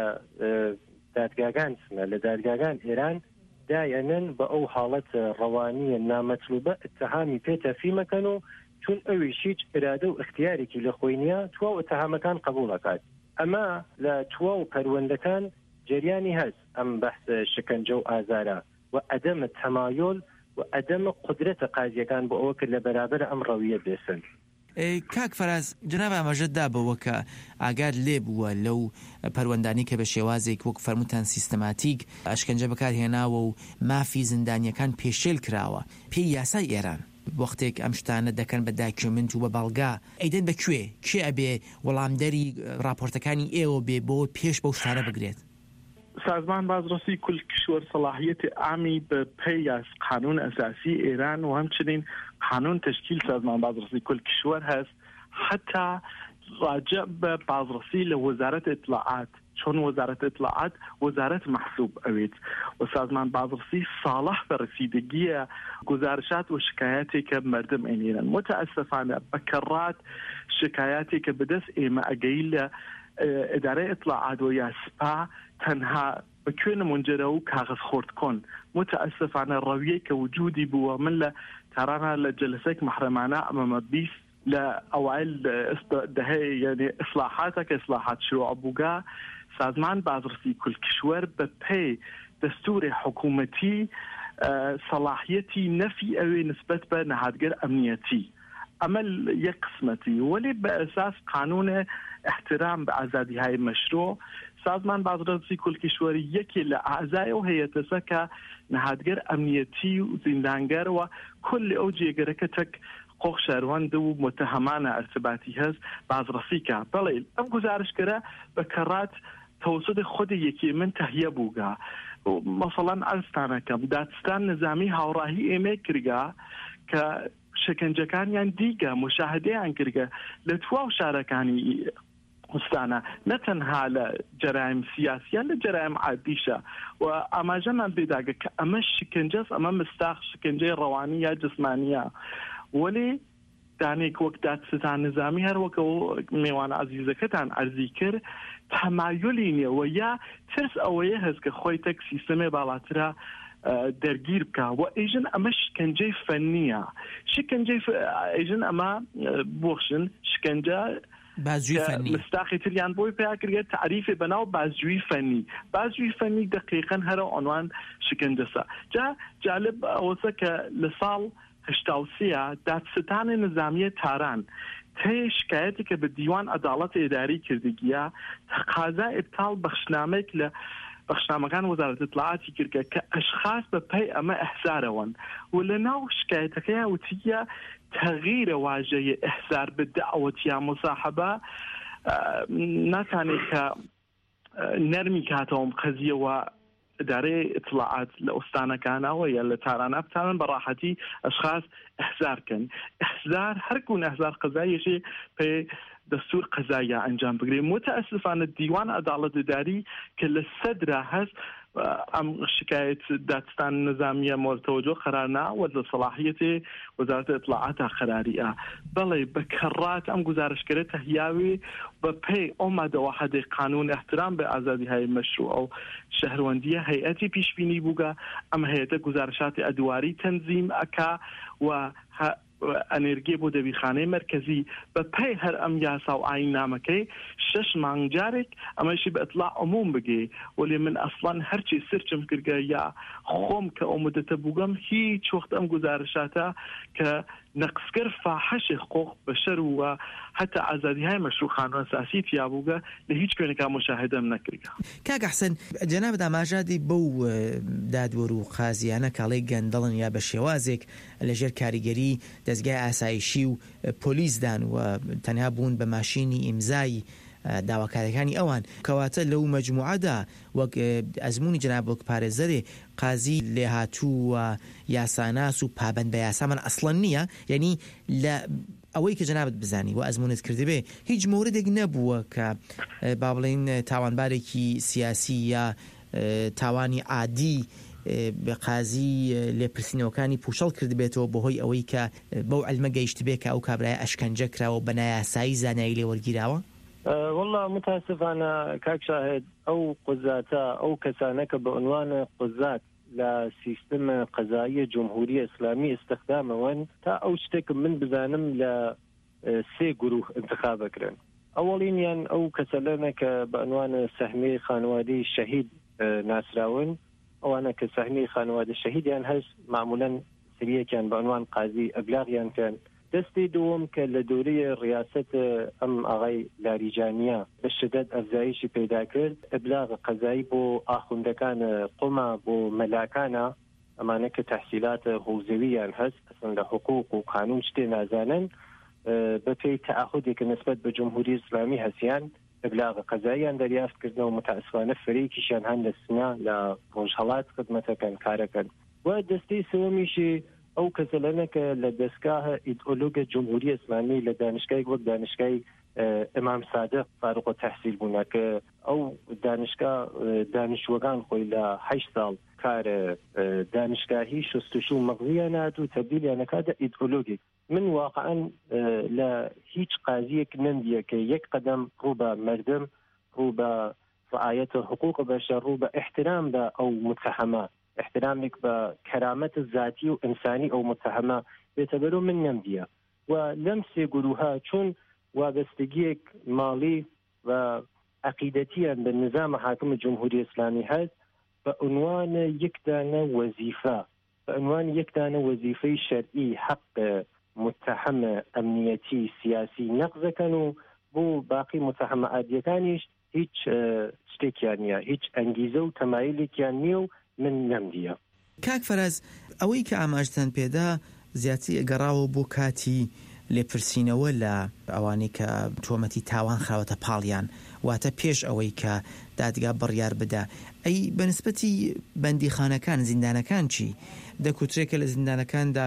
دادگاگان سنە لە دادگاگان ئێران دایەنن بە ئەو حاڵەت ڕەوانیە نامەطلوبە اتهامی پێ تەفیمەکەن و چون ئەویش هیچ ئرادە و اختیارێکی لە خۆی نییە تواو اتهامەکان قبول دەکات ئەمە لە تواو پەروەندەکان جریانی هەست ئەم بەحث شکنجە و ئازارە و ئەدەمە تەمایل و ئەدەمە قدرەتە قازیەکان بۆ ئەوە کە لە بەرابەر ئەم ڕەویە بێسن کاک فەراز جناب ئاماژەتدا بەوە کە ئاگار لێ بووە لەو پەروەندانی کە بە شێوازێک وەک فەرمووتان سیستەماتیک ئەشکەنجە بەکارهێناوە و مافی زیندانیەکان پێشێل کراوە پێی یاسای ئێران وەختێک ئەم شتانە دەکەن بە داکیومنت و بە بەڵگا ئەیدەن بەکوێ کێ ئەبێ وەڵامدەری راپۆرتەکانی ئێوە بێ بۆ پێش بەو شتانە بگرێت سازمان بازرسی کل کشور صلاحیت عامی به پی از قانون اساسی ایران و همچنین قانون تشکیل سازمان بازرسی کل کشور هست، حتی راجع به بازرسی لوزارت اطلاعات، چون وزارت اطلاعات وزارت محسوب اوید و سازمان بازرسی صالح به رسیدگی گزارشات و شکایاتی که مردم ایران. متاسفانه بکرات شکایاتی که به دست ایمه اگیل اداره اطلاعات و یا سپا تنها بکوین منجره و کاغذ خورد کن. متاسفانه رویه که وجودی بو من ترانا لجلسك محرمانه امام بیس لأوائل دهي يعني إصلاحات شروع بوغا سازمان بازرسي كل كشور ببي دستور حكومتي صلاحيتي نفي أو نسبة بنهادجر أمنيتي عمل يقسمتي ولي بأساس قانون احترام بأزادي هاي المشروع سازمان بازرسي كل كشوري يكي لأعزائي وهي تسكى نهادجر أمنيتي وزندانجر وكل أوجي جركتك قوق شاروان دو متهمان ارتباطی هست بازرسی که بله ام گزارش کرده بکرات توسط خود یکی من تهیه بوگا مثلا ارستانه کم دادستان نظامی هاوراهی ایمه کرگا که شکنجکانیان دیگه مشاهده کرگا لتواو شارکانی استانا نتنها لجرائم سياسية لجرائم عاديشة وأما جمع بداقة أما الشكنجة أما مستاخ شكنجة روانية جسمانية ولي دانيك وقتات ستان نظامي هر وكو ميوان عزيزة كتان عرضي كر تمايليني ويا ترس أويه هزك خويتك سيستمي بالاترا درگیر بکا و ایجن اما شکنجه فنیه شکنجه ایجن اما بوخشن شکنجه بازجوی فنی مستاخی تریان بوی پیاکریه تعریف بناو بازجوی فنی دقیقا هر عنوان شکنجه سا جا جالب اوسا که لسال هشتاوسیه دادستان نظامی تاران تی شکایتی که به دیوان عدالت اداری کردگیه تقاضا ابطال بخشنامه بخشنامەکان وزارت اطلاعاتی کرد که اشخاص به پی اما احزارون ولناو شکایتەکەیە وتیە تغییر واژه احزار به دعوت یا مصاحبه ناتانی که نرمی کاتهم قضیه و اداره اطلاعات لاستانه كان او یا لتارانه بتانن براحتی اشخاص احزار کن احزار هر گونه احزار قضایی شی به دستور قضایی انجام بگیره. متاسفانه دیوان عدالت اداری که لصدره هست ام شکایت دادستان نظامیه مورد توجه قرار نه و صلاحیت وزارت اطلاعات قراریه بله بکرات ام گزارش کرده تهیاوی و پی اومده واحد قانون احترام به آزادی های مشروع و شهروندی هیئتی پیش بینی بوگا ام هیئت گزارشات ادواری تنظیم اکا و انرژی بوده بیخانه مرکزی به پی هر ام یاسا و آیین نامکی 6 مانگ جارک امایشی به اطلاع عموم بگی ولی من اصلا هرچی سرچم کرده یا خوم که اومده تبوگم هیچ وقت ام گزارشاتا که نقصكر فاحش حقوق بشر و حتى آزادی های مشروع قانون اساسی تیابوگا لهیچ کنی که مشاهده نکرده. کاک حسن جناب داماجادی بو دادور و قاضیانه کالی گندلن یا بشوازک لجر کاریگری دزگاه آسایشی و پلیس دان و تنها بون به ماشینی امضایی داواکاریەکانی ئەوان کەواتە لەو مەجموعەدا وەک ئەزمموی جناب وەک پارێزەرێ قازی لێهاتوو یاساناس و پابند بە یاسامان ئەسڵەن نییە یعنی لە ئەوەی کە جنابت بزانی و ئەزمونت کردبێ هیچ مۆردێک نەبووە کە با بڵێن تاوانبارێکی سیاسی یا تاوانی عادی بە قازی لێپرسینەوەکانی پوشەڵ کردبێتەوە بەهۆی ئەوەی کە بەو عەلمە گەیشت بێ کە ئەو کابرایە ئەشکەنجە کراوە بە نایاسایی زانایی لێ وەرگیراوە. والله متاسفانه كاك شاهد او قزاتا او كسانك بعنوان قزات لسيستم قضائية جمهورية اسلامية استخدامه تا اوشتك من بزانم ل سي جروه انتخاب كرن اولين يعني او كسلانك بعنوان سهمي خانوادي الشهيد ناسراون او انا كسهمي خانوادي الشهيد يعني هز معمولا سريه كان بعنوان قاضي ابلاغ يعني كان دستي دوم كالدورية رئاسة أم أغاي لاريجانية بالشدد أفزايشي بيدا كرد إبلاغ قضائي بو آخوندكان قمة بو ملاكانا أمانك تحصيلات غوزوية هز أصلا لحقوق وقانون شتي نازانا بفي تأخذك نسبة بجمهورية إسلامي هسيان إبلاغ قەزاییان دەریافت کردنەوە متاسفانە فەرێکیشیان هەن لە سنە لە ڕۆژهەڵات خزمەتەکان کارەکەن و دەستەی سەوەمیشی ئەو کەسەلەنەکە لە دەستگاهە ئیدئۆلۆگە جمهوری ئیسلامی لە دانشگای وەک دانشگای ئەمام سادق فارغ التحصیل بوونا کە ئەو دانشگا دانیشتوەکان خۆی لە 8 ساڵ کارە دانشگاهی شستشو مەغزیان هات و تەبدیلیان نەکاتە ئیدئۆلۆگیک. من واقعا لە هیچ قازیەک نەمدیە کە یەک قەدەم ڕوو بە مردم ڕوو بە رعایەت حقوق بەشەر ڕوو بە احترام بە ئەو متهمە احترامێک بە کەرامەت ذاتی و ئینسانی ئەو متهمە بێتەبەرۆ من نەمدیە و لەم سێ گروها چون وابەستگیەک ماڵی و عقیدەتیان بە نظام حاکم جمهوری ئیسلامی هەست بە عنوان یەکدانە وەزیفە بە عنوان یەکدانە وەزیفەی شەرعی حق متهم ئەمنیەتی سیاسی نەقزەکەن و بۆ باقی متهمە عادیەکانیش هیچ شتێکیان نییە هیچ ئەنگیزە و تەمایلێکیان نییە و من نەمدیە. کاک فەرەز ئەوەی کە ئاماژتان پێدا زیاتر گەڕاوە بۆ کاتی لێپرسینەوە لە ئەوانەی کە تۆمەتی تاوان خراوەتە پاڵیان واتە پێش ئەوەی کە دادگا بڕیار بدا ئەی بەنسبەتی بەندیخانەکان زیندانەکان چی دەکوترێکە لە زیندانەکاندا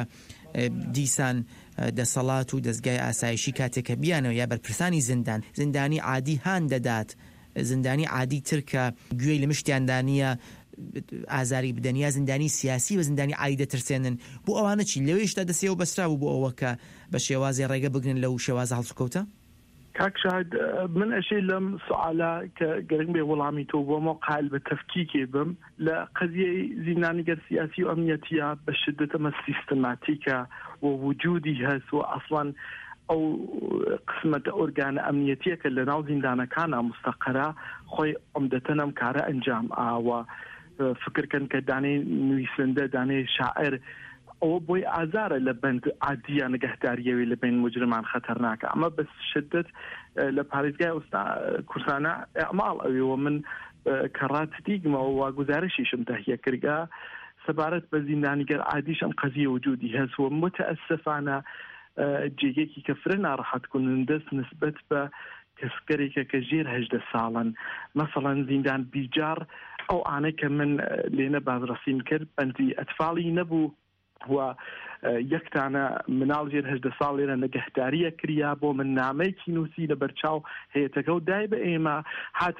دیسان دەسەڵات و دەستگای ئاسایشی کاتێکە بیانەوە یا بەرپرسانی زیندانی عادی هان دەدات زیندانی عادی ترکە گوێی لە مشتیاندانیە ئازاری بدەنیا زیندانی سیاسی و زیندانی عادی دەترسێنن بۆ ئەوانە چی لەوەیشتا دەسێەوە بەسرا بوو بۆ ئەوە کە بە شێوازی ڕێگە بگرن لەو شێوازە هەڵسوکەوتە؟ کاک شاهد من ئەشەی لەم سوالە کە گەرنگ بێ وەڵامی تۆ بۆمە قایل بە تەفکیکێ بم لە قەزیەی زیندانیگەر سیاسی و ئەمنیەتیە بە شدت ئەمە سیستماتیکە و وجودی هەست و ئەسڵەن ئەو قسمەتە ئۆرگانە ئەمنیەتیەکە لە ناو زیندانەکانە مستەقەرە خۆی عمدەتەن ئەم کارە ئەنجام ئاوە فکرکەن کە دانەی نوویسندە دانەی شاعر ئەوە بۆی ئازارە لە بەند عادیە نەگەهداریەوەی لە بین مجرمان خەتەرناکە ئەمە بە شدت لە پارێزگای کورسانە ئەعماڵ ئەوەوە من کەڕات دیگمەوە وا گزارشیشم تەهیە کردگا سەبارەت بە زیندانیگەر عادیش ئەم قەزیە وجودی هەسوە متەئەسفانە جێگەیەکی کە فرە ناڕەحەت کونندەست نسبەت بە کەسکەرێکە کە ژێر 18 ساڵن مەسەڵەن زیندان بیجار ئەو ئانەی کە من لێنە بازرسیم کرد بەندی ئەتفاڵی نەبوو و یەکتانە مناڵ ژێر 18 ساڵ لێرە نەگەهداریە کریا بۆ من نامەیەکی نووسی لە بەرچاو هەیەتەکە و دای بە ئێمە هات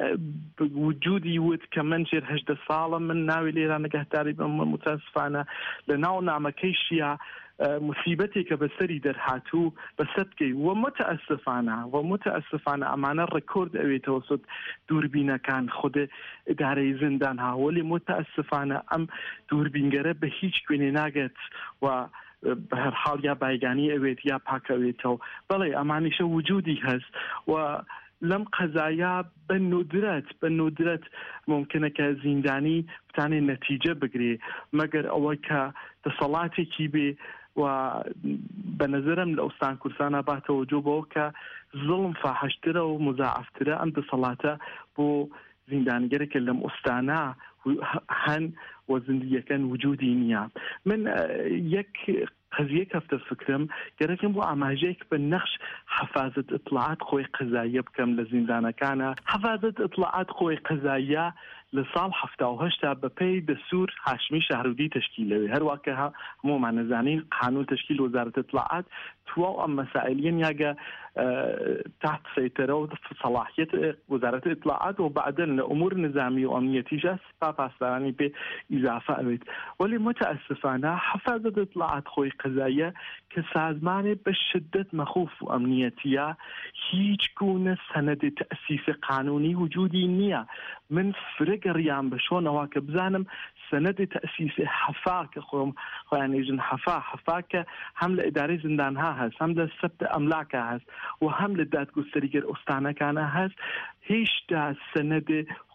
وجودی وت کە من ژێر 18 ساڵم من ناوی لێرە نەگەهداری بە متاسفانە لە ناو نامەکەیشیە مصیبەتێکە بەسەری دەرهاتوو بەسەدکەی و متەئەسفانە ئەمانە ڕێکۆرد ئەوێتەوە سوت دووربینەکان خود ئیدارەی زیندان هاوڵی متەئەسفانە ئەم دووربینگەرە بە هیچ کوێنێ ناگێت و بە هەر حاڵ یا بایگانی ئەوێت یا پاکەوێتەوە بەڵێ ئەمانیشە وجودی هەست و لەم قەزایە بە ندرەت ممکنە کە زیندانی بتانێ نەتیجە بگرێ مەگەر ئەوە کە دەسەڵاتێکی بێ و بە نەزەرم لە ئەوستان کورسانە باتەوە جۆ بەوە کە زڵم فاحشترە و مزاعفترە ئەم دەسەڵاتە بۆ زیندانگەرێکە لەم ئوستانە هەن و زندگیەکەن وجودی نییە. من یەک قەزیە کەفتە فکرم گەرەکەم بۆ ئاماژەیەک بە نەخش حەفاظەت ئیطلاعات خۆی قەزاییە بکەم لە زیندانەکانە. حەفاظەت ئیطلاعات خۆی قەزاییە لە ساڵ 1970 بەپێی دەستور هاشمی شەهرودی تشکیلەوێ هەروەکە هەمومان نەزانین قانون تشکیل وەزارەت ئیطلاعات تواو ئەم مەسائلیان یاگە تحت سيطرة وصلاحية وزارة الإطلاعات وبعدين الأمور النظامية وأمنيتية سباساني بإضافة أبيت ولي متأسفانة حفاظة الإطلاعات خوي قضايا كسازماني بشدة مخوف أمنيتية هيج كون سند تأسيس قانوني وجودي نية من فرق ريان بشون واكب زانم سند تأسيس حفاك خوم يعني جن حفاك حملة إداري زندانها هست حملة سبت أملاكها هست وهم لدات قستريجر أستانا كان هست هيش دا سند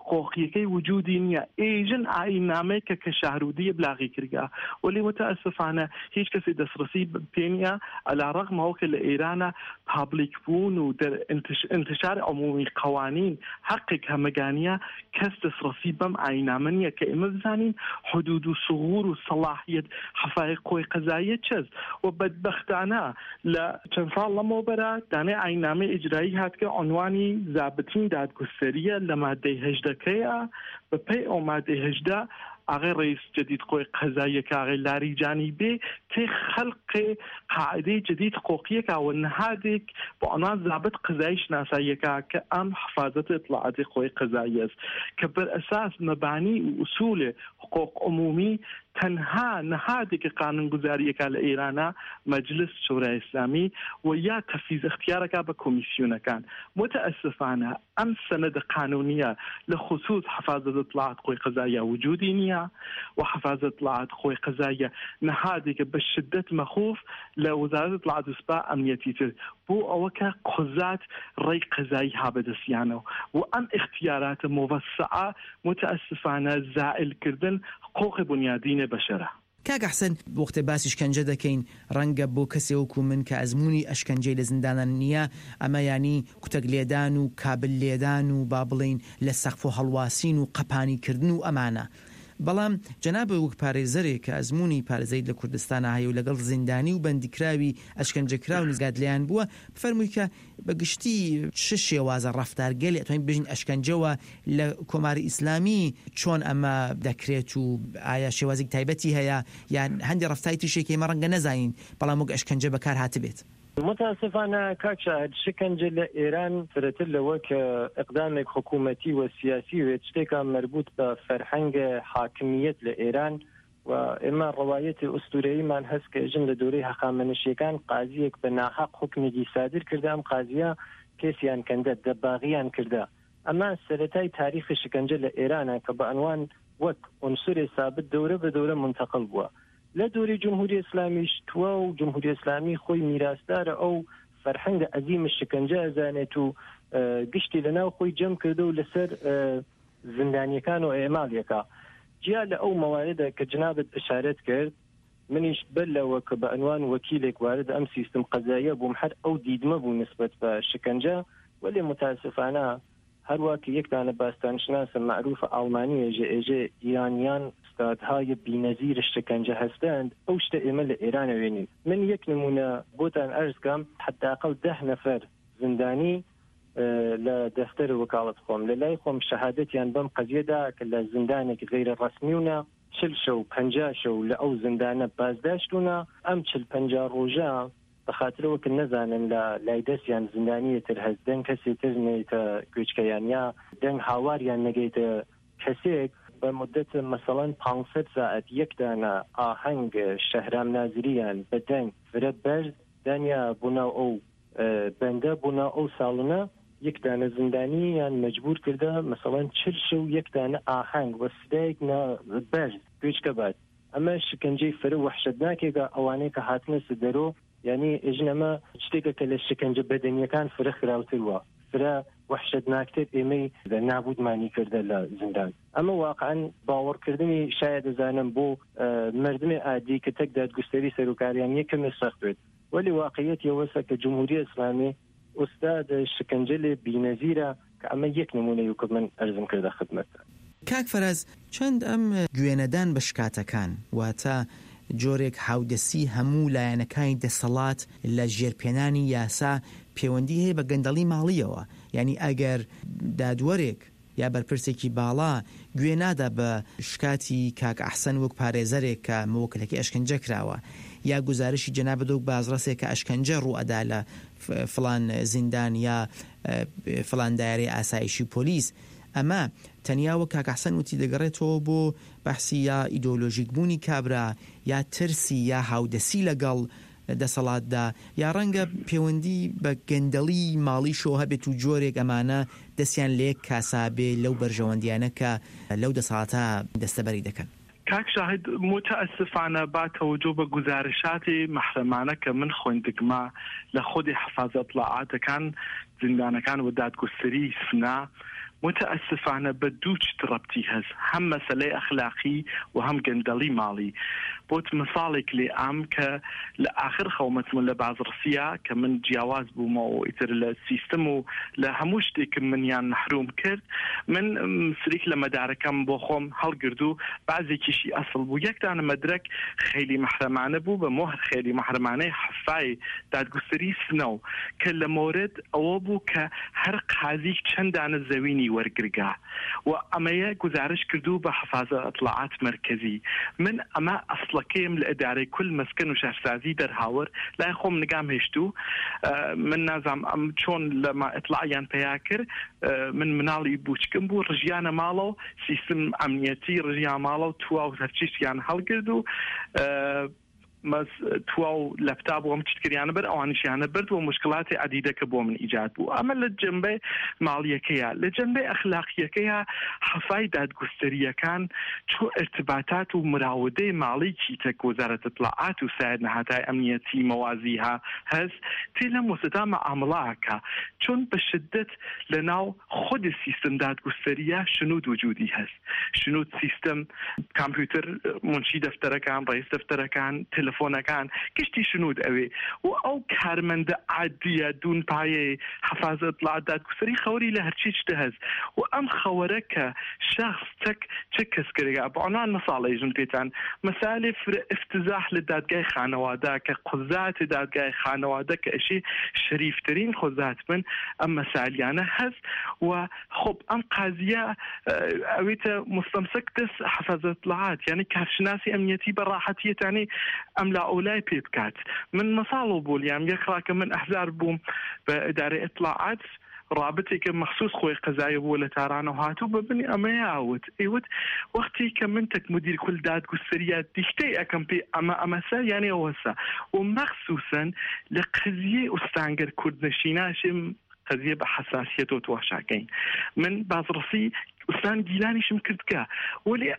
قۆقیەکەی وجودی نییە ئێژن ئاینامەیەکە کە شارودیە بلاغی کرگا ولی متاسفانە هیچ کەسی دەستڕسی پێنیە ئەلا ڕەغمەوە کە لە ئێرانە پابلیک بوون و انتشار عمومی قوانین حقێک هەمەگانیە کەس دەستڕسی بەم ئاینامە نییە کە ئێمە بزانین حدود و سوغور و سەڵاحیەت حەفای خۆی قەزاییە چەست و بەدبەختانە لە چەند ساڵ لەمەوە بەرە دانێ ئاینامەی ئیجرایی هاتکە عنوانی زابطین دادگستەریە لە مادەی 18 بەپێی ئەو مادەی 18 ئاغای ڕئیس جدید خۆی قەزاییەکە ئاغای لاریجانی بێ تێ خەڵقێ قاعدەی جدید حقوقیەکە و نەهادێک بۆ ئەنان زابط قەزایی شناساییەکە کە ئەم حفاظەت اطلاعاتی خۆی قەزایی است کە بەر ئەساس مەبانی و ئوسولی حقوق عمومی تەنها نەهادێکی قانونگوزاریەکە لە ئێرانە مەجلس شورای ئیسلامی و یا تەفیز اختیارەکە بە کۆمیسیۆنەکان متأسفانە ئەم سەنەدە قانونیە لە خصوص حفاظەت اطلاعات خۆی قەزاییە وجودی نییە و حفاظەت اطلاعات خۆی قەزاییە نەهادێکە بە شدت مەخوف لە وەزارەت اطلاعات و سوپا ئەمنیەتی تر بۆ ئەوەکە قوزات ڕێی قەزایی هابەدەستیانەوە و ئەم اختیاراتە موەسعە متأسفانە زائلکردن حقوقی بنیادینە بەشەرە. کاک حەسەن وەختە باسی شکنجە دەکەین ڕەنگە بۆ کەسێ وەکو من کە ئەزمموی ئەشکەنجەی لە زیندانان نییە ئەمە ینی کوتەک لێدان و کابل لێدان و با بڵین لە سەقف و هەڵواسین و قەپانیکردن و ئەمانە بەڵام جەناب وەک پارێزەرێک کە ئەزمموی پارێزەیت لە کوردستانە هەیە و لەگەڵ زیندانی و بەندیکراوی ئەشکەنجەکرا و نزگات لیان بووە بفەرمووی کە بەگشتی چ شێوازە ڕەفتارگەلی ئەتوانین بژین ئەشکەنجەوە لە کۆماری ئیسلامی چۆن ئەمە دەکرێت و ئایا شێوازێک تایبەتی هەیە یان هەندی ڕەفتای تریشێکی ئێمە ڕەنگە نەزانین بەڵام وەک ئەشکەنجە بەکار هاتبێت. متاسفانە کاک شاهد شکنجە لە ئێران فرەتر لەوە کە ئەقدامێک حکوومەتی و سیاسی وێت شتێکە مربوط بە فەرهەنگە حاکمیت لە ئێران و ئێمە ڕەوایەتی ئوستورەییمان هەست کە ژن لە دورەی هەقامەنشیەکان قازیەک بە ناحەق حکمێکی سادر کردە ئەم قازیە کێسیان کەندە دەباغیان کردە ئەمە سەرەتای تاریخی شکنجە لە ئێرانە کە بە ئەنوان وەک عنسوری ثابت دەورە بە دەورە منتقل بووە لە دووری جمهوری ئیسلامیش تووە و جمهوری ئیسلامی خۆی میراثدارە ئەو فەرهەنگە عەزیمە شکنجە ئەزانێت و گشتی لەناو خۆی جەم کردە و لەسەر زیندانیەکان و ئێماڵیەکە جیا لە ئەو مەواردە کە جنابت ئشارەت کرد منیش بلەوە کە بە ئەنوان وەکیلێک وارد ئەم سیستم قەزاییە بووم هەر ئەو دیدمە بوو نسبەت بە شکنجە ولی متاسفانە هەروە کە یەکدانە باستانشناسە معروفە ئاڵمانیە ژێژێ ئیرانیان استادهای بینەزیر شکنجە هەستند ئەو شتە ئێمە لە ئێرانە وێنین من یەک نمونە بۆتان ئەرزکەم حداقل 10 نەفەر زیندانی لە دەفتەر وەکاڵەت خۆم لە لای خۆم شەهادەتیان بەم قەزیەدا کە لە زیندانێک غیرە ڕەسمیونە 40 شەو 50 شەو لە ئەو زیندانە بازداشتونە ئەم 40-50 ڕۆژە بەخاطرەوە کە نەزانن لە لای دەستیان زیندانیە تر هەست دەنگ کەسێ تر نێتە گوێچکەیان یا دەنگ هاواریان نەگەیتە کەسێک بە مدت مەسەڵەن 500 ساعت یەکدانە ئاهەنگ شەهرام نازریان بە دەنگ فرە بەرز دانیا بووناو ئەو بەندە بووناو ئەو ساڵونە یەکدانە زیندانی یان مەجبور کردە مەسەڵەن 40 شەو یەکدانە ئاهەنگ وە سدایك بەرز گوێچکە بات ئەمە شکنجەی فرە وەحشەتناکێکە ئەوانەی کە هاتنە سدەرۆ یعنی ئێژنەمە شتێکە کە لە شکنجە بەدەنیەکان فرە خراوتر وە فرە وەحشەتناکتر ئێمەی نابودمانی کردە لە زیندان ئەمە واقعا باوەڕکردنی شاید دەزانم بۆ مردمی عادی کە تەک دادگستەری سەرۆکاریان یەکەمێ سەخت بێت ولی واقعیەتی ئەوەسە کە جمهوری ئیسلامی ئوستاد شکنجە لێ بینەزیرە کە ئەمە یەک نمونەیە کە من ئەرزم کردە خدمەتە. کاک فەرەز چەند ئەم گوێنەدان بە شکاتەکان واتە جۆرێک هاودەسی هەموو لایەنەکانی دەسەڵات لە ژێرپێنانی یاسا پەیوەندی هەیە بە گەندەڵی ماڵیەوە یعنی ئەگەر دادوەرێک یا بەرپرسێکی باڵا گوێنادا بە شکاتی کاک ئەحسەن وەک پارێزەرێک کە مەوەکلەکەی ئەشکەنجە کراوە یا گزارشی جەنابە دۆک بازڕەسێک کە ئەشکەنجە ڕوئەدا لە فڵان زیندان یا فڵان دایرەی ئاسایشی پۆلیس ئەمە تەنیاوە کاک ئەحسەن وتی دەگەڕێتەوە بۆ بەحسی یا ئیدۆلۆژیک بوونی کابرا یا ترسی یا هاودەسی لەگەڵ دەسەڵاتدا یا ڕەنگە پەیوەندی بە گەندەڵی ماڵی شۆ هەبێت و جۆرێک ئەمانە دەستیان لێک کاسابێ لەو بەرژەوەندیانە کە لەو دەسەڵاتە دەستەبەری دەکەن. کاک شاهد متاسفانە با تەوەجۆ بە گزارشاتی محرمانە کە من خوێندگما لە خودی حفاظە اطلاعاتەکان زیندانەکان و دادگستری سنا متأسفانە بە دوو ربطی هەست هەم مەسەلەی ئەخلاقی و هەم گەندەڵی ماڵی بۆت مەساڵێک لێ ئام کە لە ئاخر خەومەتمون لە بازرسیە کە من جیاواز بوومەوە ئیتر لە سیستم و لە هەموو شتێکم منیان محروم کرد من سریک لە مەدارەکەم بۆ خۆم هەڵگرت و بازێکیشی ئەسڵ بوو یەکدانە مەدرک خێلی محرەمانە بوو بە مۆهر خێلی محرەمانەی حەفای دادگوستری سنەو کە لە مورد ئەوە بوو کە هەر قازیک چەندانە زەوینی وەرگرگا و ئەمەیە گزارش کردو بە حەفاظە ئەطلاعات مرکزی من ئەمە ئەسڵەکەیم لە ئەدارەی کول مەسکن و شارسازی دەرهاور لای خۆم نگام هێشتوو من نازام ئەم چۆن لەما ئەطلاعیان پیا کرد من مناڵی بوچکم بوو ڕژیانە ماڵە و سیستم ئەمنیەتی ڕژیان ماڵە و تواو هەرچیشتیان هەڵگرت و تواو لەپتاب و ئەم چتکریانە بەر ئەوانشیانە برد و مشکلاتی عدیدەکە بۆ من ئیجاد بوو ئەمە لە جنبەی ماڵیەکەیە لە جنبەی ئەخلاقیەکەیە حەفای دادگوستریەکان چۆ ارتباطات و مراودەی ماڵی چیتە وەزارەت اطلاعات و سایر نەهاتای ئەمنیەتی مەوازیها هەست تێ لەم وەسەدا مەعامڵەکە چۆن بە شدت لەناو خۆد سیستم دادگوستریە شنود وجودی هەست شنود سیستم کامپیوتر منشی دەفتەرەکان ڕئیس دەفتەرەکان تلفۆنەکان گشتی شنود ئەوێ و ئەو کارمەندە عادیە دوون پایەی حەفاظە ئەطلاعات دادگوستری خەوەری لە هەرچی شتە هەست و ئەم خەوەرە کە شخص چه کەسکرێگا بەعنوان مەساڵێژن پێتان مەسالێ افتزاح لە دادگای خانەوادە کە قوزاتی دادگای خانەوادە کە ئەشی شەریفترین قوزات من ئەم مەسالیانە هەست و خۆب ئەم قازیە ئەوێتە مستەمسک دەست حەفاظە ئەطلاعات یعنی کارشناسی ئەمنیەتی بەڕاحەتیەتانی ئەم لا ئەولای پێ بکات من مەساڵ بوو لیام یەکڕاکە من ئەحزار بووم بە ئیدارەی ئەطلاعات رابطێکە مەخصوص خۆی قەزایە بووە لە تارانە هاتوو ببنی ئەمەیە ئاوت ئێوت وەختی کە من تەک مدیر کول دادگوستریە دیشتەی ئەەکەم پێ ئەمەسە یانێ ئەوەسە و مەخصوصەن لە قزیە ئوستانگەر کوردنشیناشم قضیە بە حساسیت و تواشاکەین من بازرسی ئوستان گیلانیشم کردکە ولی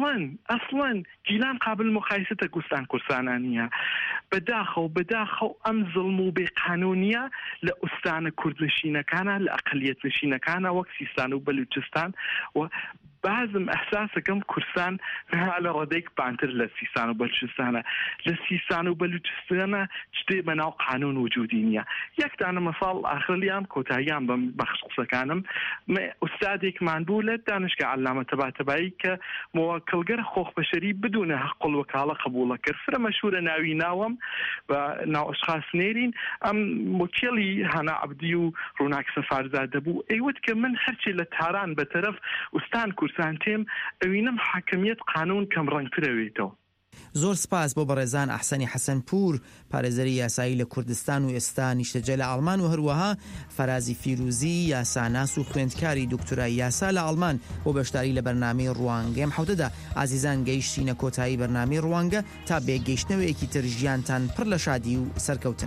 ئەسڵەن گیلان قابل مقایسەتە گوستان کورسانانیە بەداخەو ئەم زڵم و بێقانونیە لە ئوستانە کوردنشینەکانە لە ئەقلیەت نشینەکانە وەک سیستان و بەلوچستان و بازم ئەحساسەکەم کورسان لە ڕێدەیەک بانتر لە سیستان و بەلوچستانە لە سیستان و بەلوچستانە شتێ بەناو قانون وجودی نییە یەکدانە مەساڵ ئاخرلیان کۆتاییان بەم بەخش قسەکانم ئوستادێکمان بوو لە دانشگا عەلامە تەباتەبایی کە مۆوەکڵگەر خۆخبەشەری بدونە حەق الوەکالە قبوڵە کرد فرە مەشهورە ناوی ناوەم بە ناو ئەشخاص نێرین ئەم وەکێڵی هەنا عەبدی و ڕووناک سەفارزادە بوو ئەیوت کە من هەرچی لە تاران بەتەرەف ئوستان کورسان تێم ئەوینەم حاکمیت قانون کەم ڕەنگترەوێتەوە زۆر سپاس بۆ بەڕێزان ئەحسەنی حەسەن پور پارێزەری یاسایی لە کوردستان و ئێستا نیشتەجە لە ئەڵمان و هەروەها فەرازی فیروزی یاساناس و خوێندکاری دکتۆرای یاسا لە ئەڵمان بۆ بەشداری لە بەرنامەی ڕوانگەم حوتەدا ئازیزان گەیشتینە کۆتایی بەرنامەی ڕوانگە تا بێگەیشتنەوەیەکی تر ژیانتان پڕ لە شادی و سەرکەوتن.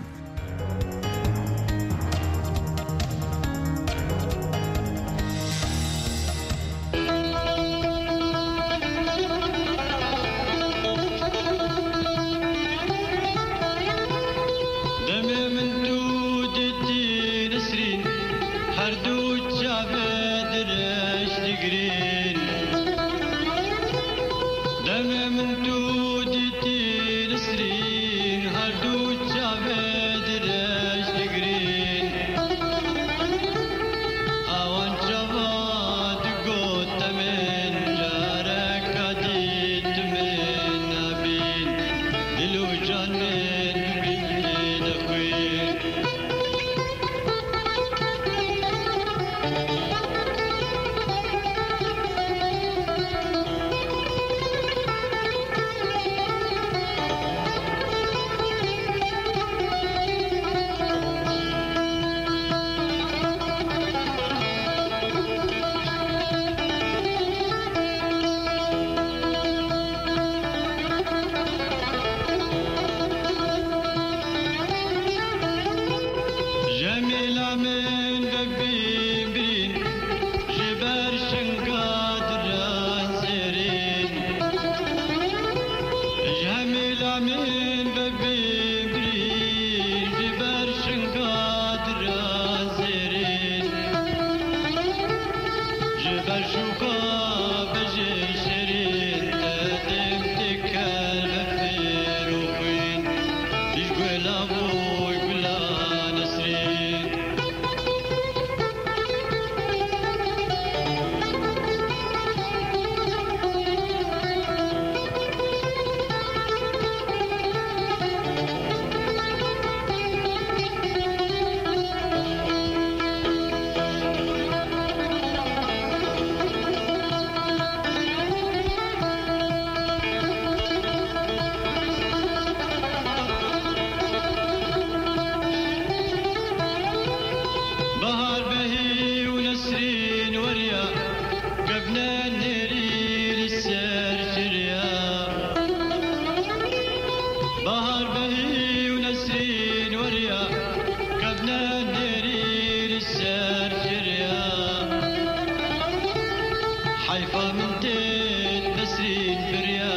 حيفا من تيت نسرين فريا